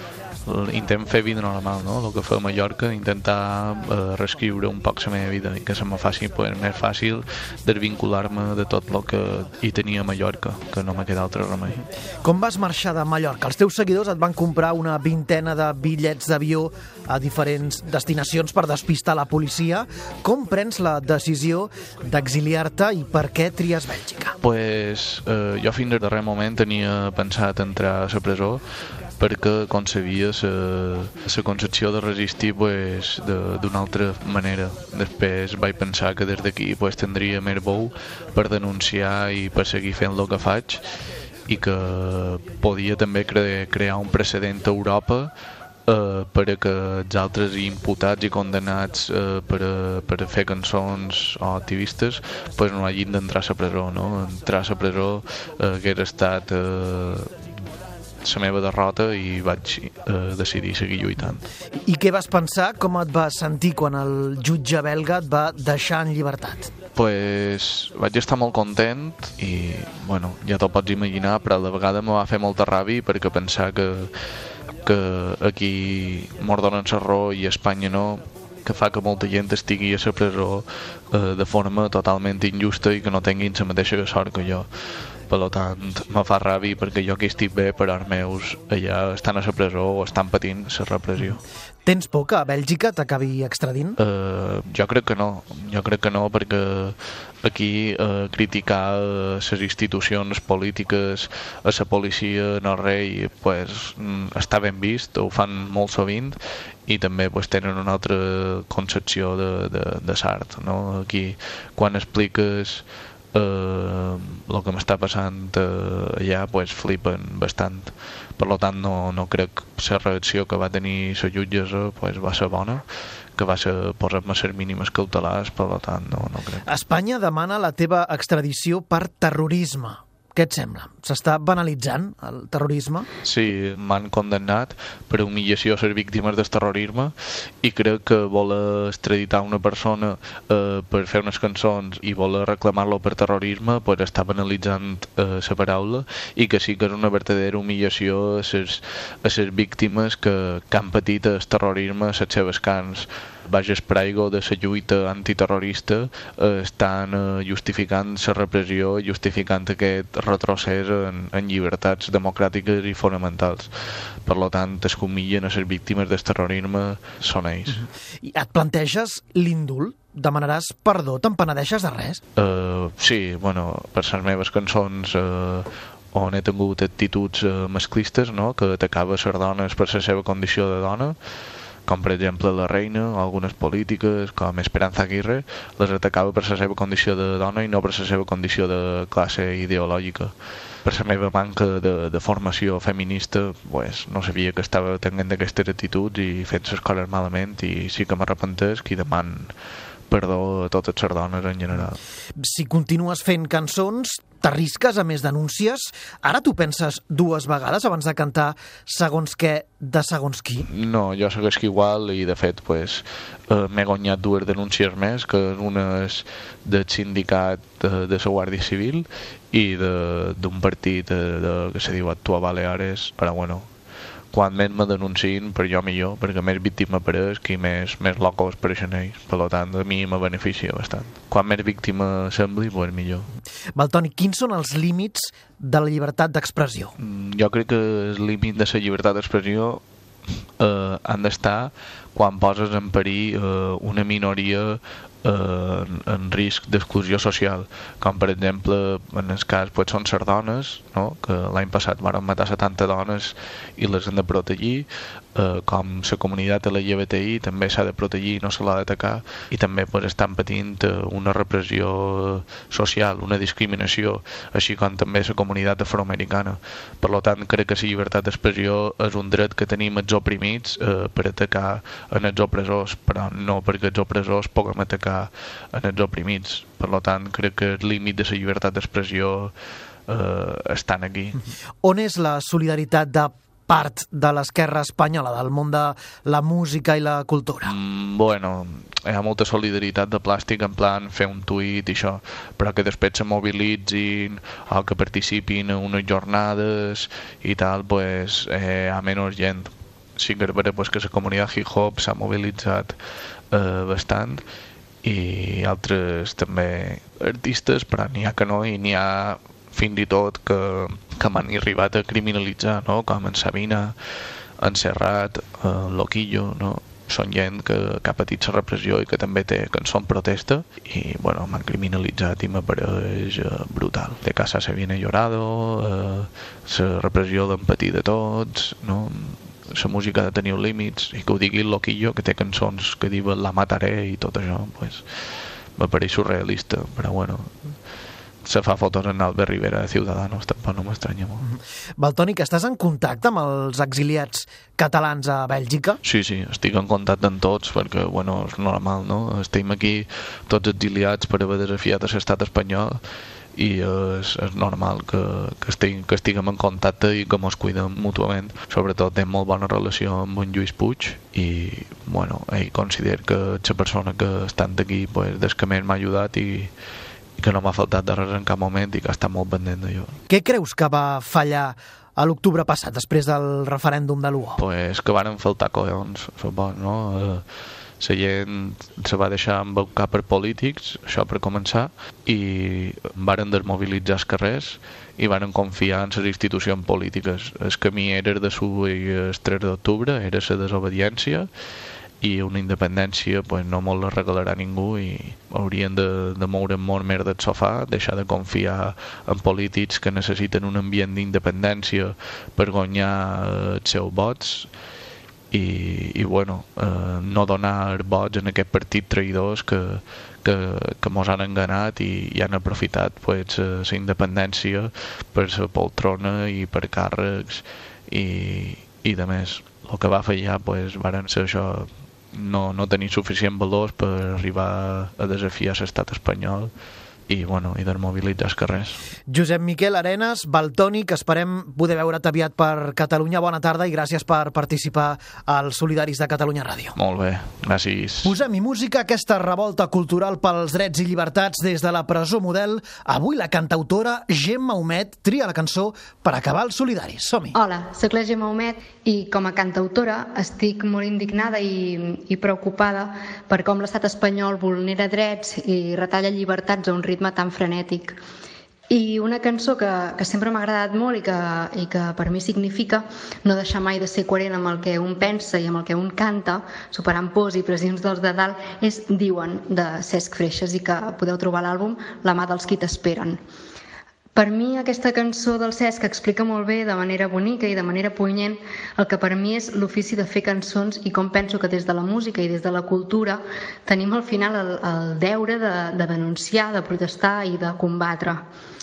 intent fer vida normal, no? El que fa a Mallorca, intentar eh, reescriure un poc la meva vida i que se me faci pues, més fàcil desvincular-me de tot el que hi tenia a Mallorca, que no m'ha quedat altre remei. Com vas marxar de Mallorca? Els teus seguidors et van comprar una vintena de bitllets d'avió a diferents destinacions per despistar la policia. Com prens la decisió d'exiliar-te i per què tries Bèlgica? Pues, eh, jo fins al darrer moment tenia pensat entrar a la presó perquè concebia la concepció de resistir pues, d'una altra manera. Després vaig pensar que des d'aquí pues, tindria més bou per denunciar i per seguir fent el que faig i que podia també cre crear un precedent a Europa eh, per a que els altres imputats i condemnats eh, per, a, per a fer cançons o activistes pues, no hagin d'entrar a la presó. No? Entrar a la presó eh, hagués estat eh, la meva derrota i vaig eh, decidir seguir lluitant. I què vas pensar? Com et vas sentir quan el jutge belga et va deixar en llibertat? Pues vaig estar molt content i, bueno, ja te'l pots imaginar, però a la vegada me va fer molta ràbia perquè pensar que, que aquí mos donen la raó i a Espanya no, que fa que molta gent estigui a la presó eh, de forma totalment injusta i que no tinguin la mateixa sort que jo. Per tant, me fa ràbia perquè jo aquí estic bé, però els meus allà estan a la presó o estan patint la repressió. Tens por que a Bèlgica t'acabi extradint? Uh, jo crec que no, jo crec que no, perquè aquí uh, criticar les uh, institucions polítiques, a la policia, en el rei, pues, està ben vist, ho fan molt sovint, i també pues, tenen una altra concepció de, de, de l'art. No? Aquí, quan expliques Uh, el que m'està passant uh, allà pues, flipen bastant. Per tant, no, no crec que la reacció que va tenir la jutgessa pues, va ser bona, que va ser posar-me les mínimes cautelars, per tant, no, no crec. Espanya demana la teva extradició per terrorisme. Què et sembla? S'està banalitzant el terrorisme? Sí, m'han condemnat per humillació a les víctimes del terrorisme i crec que voler extraditar una persona eh, per fer unes cançons i voler reclamar-lo per terrorisme pues, està banalitzant eh, la paraula i que sí que és una verdadera humillació a les, a les víctimes que, que han patit el terrorisme a les seves cans. Baix espraigo de la lluita antiterrorista eh, estan eh, justificant la repressió, justificant aquest retrocés en, en llibertats democràtiques i fonamentals. Per tant, es que humillen a les víctimes del terrorisme són ells. I et planteges l'indult? Demanaràs perdó? Te'n penedeixes de res? Uh, sí, bueno, per les meves cançons uh, on he tingut actituds uh, masclistes, no? Que atacava les dones per la seva condició de dona, com per exemple la reina, o algunes polítiques com Esperanza Aguirre, les atacava per la seva condició de dona i no per la seva condició de classe ideològica. Per la meva manca de, de formació feminista, pues, no sabia que estava tenint aquestes actituds i fent les coses malament, i sí que m'arrepentesc i deman perdó a totes les dones en general. Si continues fent cançons, t'arrisques a més denúncies? Ara tu penses dues vegades abans de cantar segons què de segons qui? No, jo segueixo igual i de fet pues, eh, m'he guanyat dues denúncies més, que una és del sindicat de, de la Guàrdia Civil i d'un partit de, de, que se diu Actua Baleares, però bueno, quan més me denunciïn, per jo millor, perquè més víctima apareix i més, més locos apareixen ells. Per tant, a mi me beneficia bastant. Quan més víctima sembli, pues millor. Valtònic, quins són els límits de la llibertat d'expressió? Mm, jo crec que el límit de la llibertat d'expressió eh, han d'estar quan poses en perill eh, una minoria eh, en, en risc d'exclusió social, com per exemple en el cas pues, són les dones, no? Que l'any passat van matar setanta dones i les han de protegir, eh, com la comunitat L G B T I també s'ha de protegir i no se l'ha d'atacar, i també pues, estan patint una repressió social, una discriminació, així com també la comunitat afroamericana. Per tant, crec que la llibertat d'expressió és un dret que tenim els oprimits eh, per atacar en els opressors, però no perquè els opressors puguem atacar en els oprimits. Per tant, crec que el límit de la llibertat d'expressió eh, estan aquí. On és la solidaritat de part de l'esquerra espanyola, del món de la música i la cultura? Mm, bueno, hi ha molta solidaritat de plàstic, en plan fer un tuit i això, però que després se mobilitzin o que participin en unes jornades i tal, pues, eh, hi ha menys gent. sí que és vera pues, que la comunitat hip-hop s'ha mobilitzat eh, bastant, i altres també artistes, però n'hi ha que no, i n'hi ha fins i tot que, que m'han arribat a criminalitzar, no? Com en Sabina, en Serrat, en Loquillo, no? Són gent que, que ha patit la repressió i que també té cançó en protesta, i bueno, m'han criminalitzat i m'apareix eh, brutal. De casa se viene llorado, eh, la repressió l'han patit de tots, no? La música ha de tenir límits, i que ho digui el Loquillo, que té cançons que diuen la mataré i tot això, pues, m'apareix surrealista, però bueno, se fa fotos en Albert Rivera de Ciudadanos, tampoc no m'estranya molt. Valtoni, que estàs en contacte amb els exiliats catalans a Bèlgica? Sí, sí, estic en contacte amb tots, perquè, bueno, és normal, no? Estem aquí tots exiliats per haver desafiat a l'estat espanyol, i és, és normal que, que, estig, que estiguem en contacte i que ens cuidem mútuament. Sobretot té molt bona relació amb en Lluís Puig, i bueno, ell considera que la persona que està aquí pues, des que més m'ha ajudat, i, i que no m'ha faltat de res en cap moment, i que està molt pendent de jo. Què creus que va fallar a l'octubre passat, després del referèndum de l'U O? Pues que varen faltar collons, supos, no? Eh, la gent se va deixar embaucar per polítics, això per començar, i varen desmobilitzar els carrers i varen confiar en les institucions polítiques. El camí era de subir el tres d'octubre, era la desobediència, i una independència pues, no molt la regalarà ningú, i haurien de, de moure molt més del sofà, deixar de confiar en polítics que necessiten un ambient d'independència per guanyar els seus vots, i, i bueno, eh, no donar vots en aquest partit traïdors que, que, que mos han enganat i, i han aprofitat pues, la independència per la poltrona i per càrrecs, i, i de més. El que va fallar pues, varen ser això, no, no tenir suficient valors per arribar a desafiar l'estat espanyol, i, bueno, i desmobilitzar els carrers. Josep Miquel Arenas, Valtoni, que esperem poder veure't aviat per Catalunya. Bona tarda i gràcies per participar als Solidaris de Catalunya Ràdio. Molt bé, gràcies. Posem-hi música, aquesta revolta cultural pels drets i llibertats des de la presó Model. Avui la cantautora Gemma Humet tria la cançó per acabar els Solidaris. Som-hi. Hola, soc la Gemma Humet i com a cantautora estic molt indignada i, i preocupada per com l'estat espanyol vulnera drets i retalla llibertats a un ritme tan frenètic. I una cançó que, que sempre m'ha agradat molt i que, i que per mi significa no deixar mai de ser coherent amb el que un pensa i amb el que un canta, superant pors i pressions dels de dalt, és Diuen, de Cesc Freixas, i que podeu trobar a l'àlbum La mà dels qui t'esperen. Per mi aquesta cançó del Cesc explica molt bé, de manera bonica i de manera punyent, el que per mi és l'ofici de fer cançons i com penso que des de la música i des de la cultura tenim al final el, el deure de, de denunciar, de protestar i de combatre.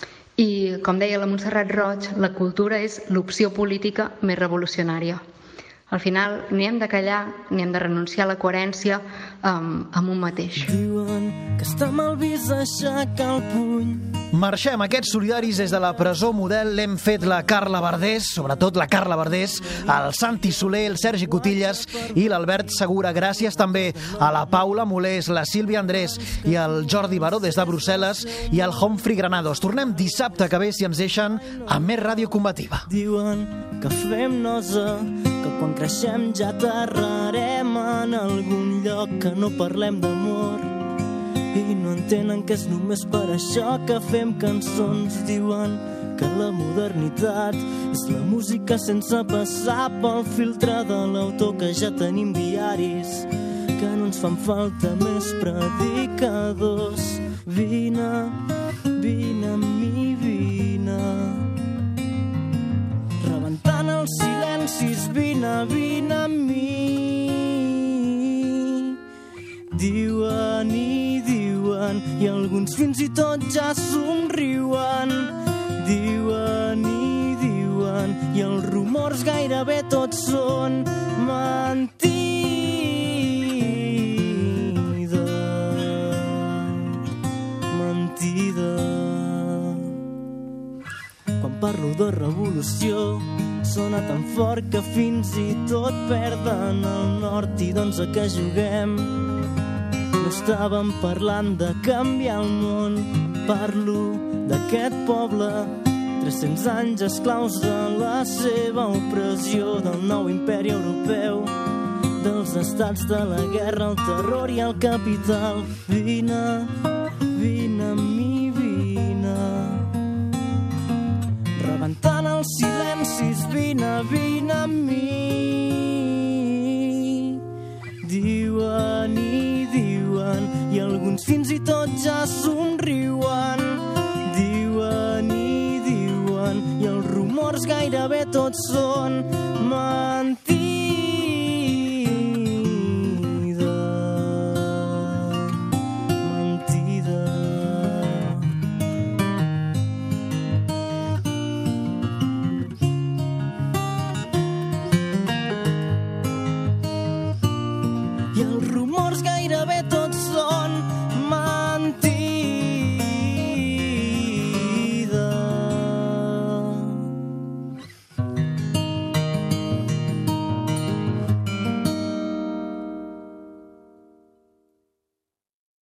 I, com deia la Montserrat Roig, la cultura és l'opció política més revolucionària. Al final ni hem de callar ni hem de renunciar a la coherència um, amb un mateix. Diuen que està mal vist aixecar el puny. Marxem, aquests solidaris des de la presó Model l'hem fet la Carla Verdés, sobretot la Carla Verdés, el Santi Soler, el Sergi Cotillas i l'Albert Segura. Gràcies també a la Paula Molés, la Sílvia Andrés i el Jordi Baró des de Brussel·les i el Humphrey Granados. Tornem dissabte que ve, si ens deixen, amb més ràdio combativa. Diuen que fem nosa, que quan creixem ja aterrarem en algun lloc, que no parlem d'amor i no entenen que és només per això que fem cançons. Diuen que la modernitat és la música sense passar pel filtre de l'autor, que ja tenim diaris, que no ens fan falta més predicadors. Vine, vine amb mi, vine, rebentant els silencis, vine, vine amb mi. Diuen i diuen, i alguns fins i tot ja somriuen. Diuen i diuen, i els rumors gairebé tots són mentida. Mentida. Quan parlo de revolució sona tan fort que fins i tot perden el nord. I doncs a què juguem? No estàvem parlant de canviar el món. Parlo d'aquest poble tres-cents anys esclaus de la seva opressió, del nou imperi europeu, dels estats de la guerra, el terror i el capital. Vine, vine amb mi, vine, rebentant els silencis, vine, vine amb mi. Diuen i diuen, i alguns fins i tot ja somriuen. Diuen i diuen, i els rumors gairebé tots són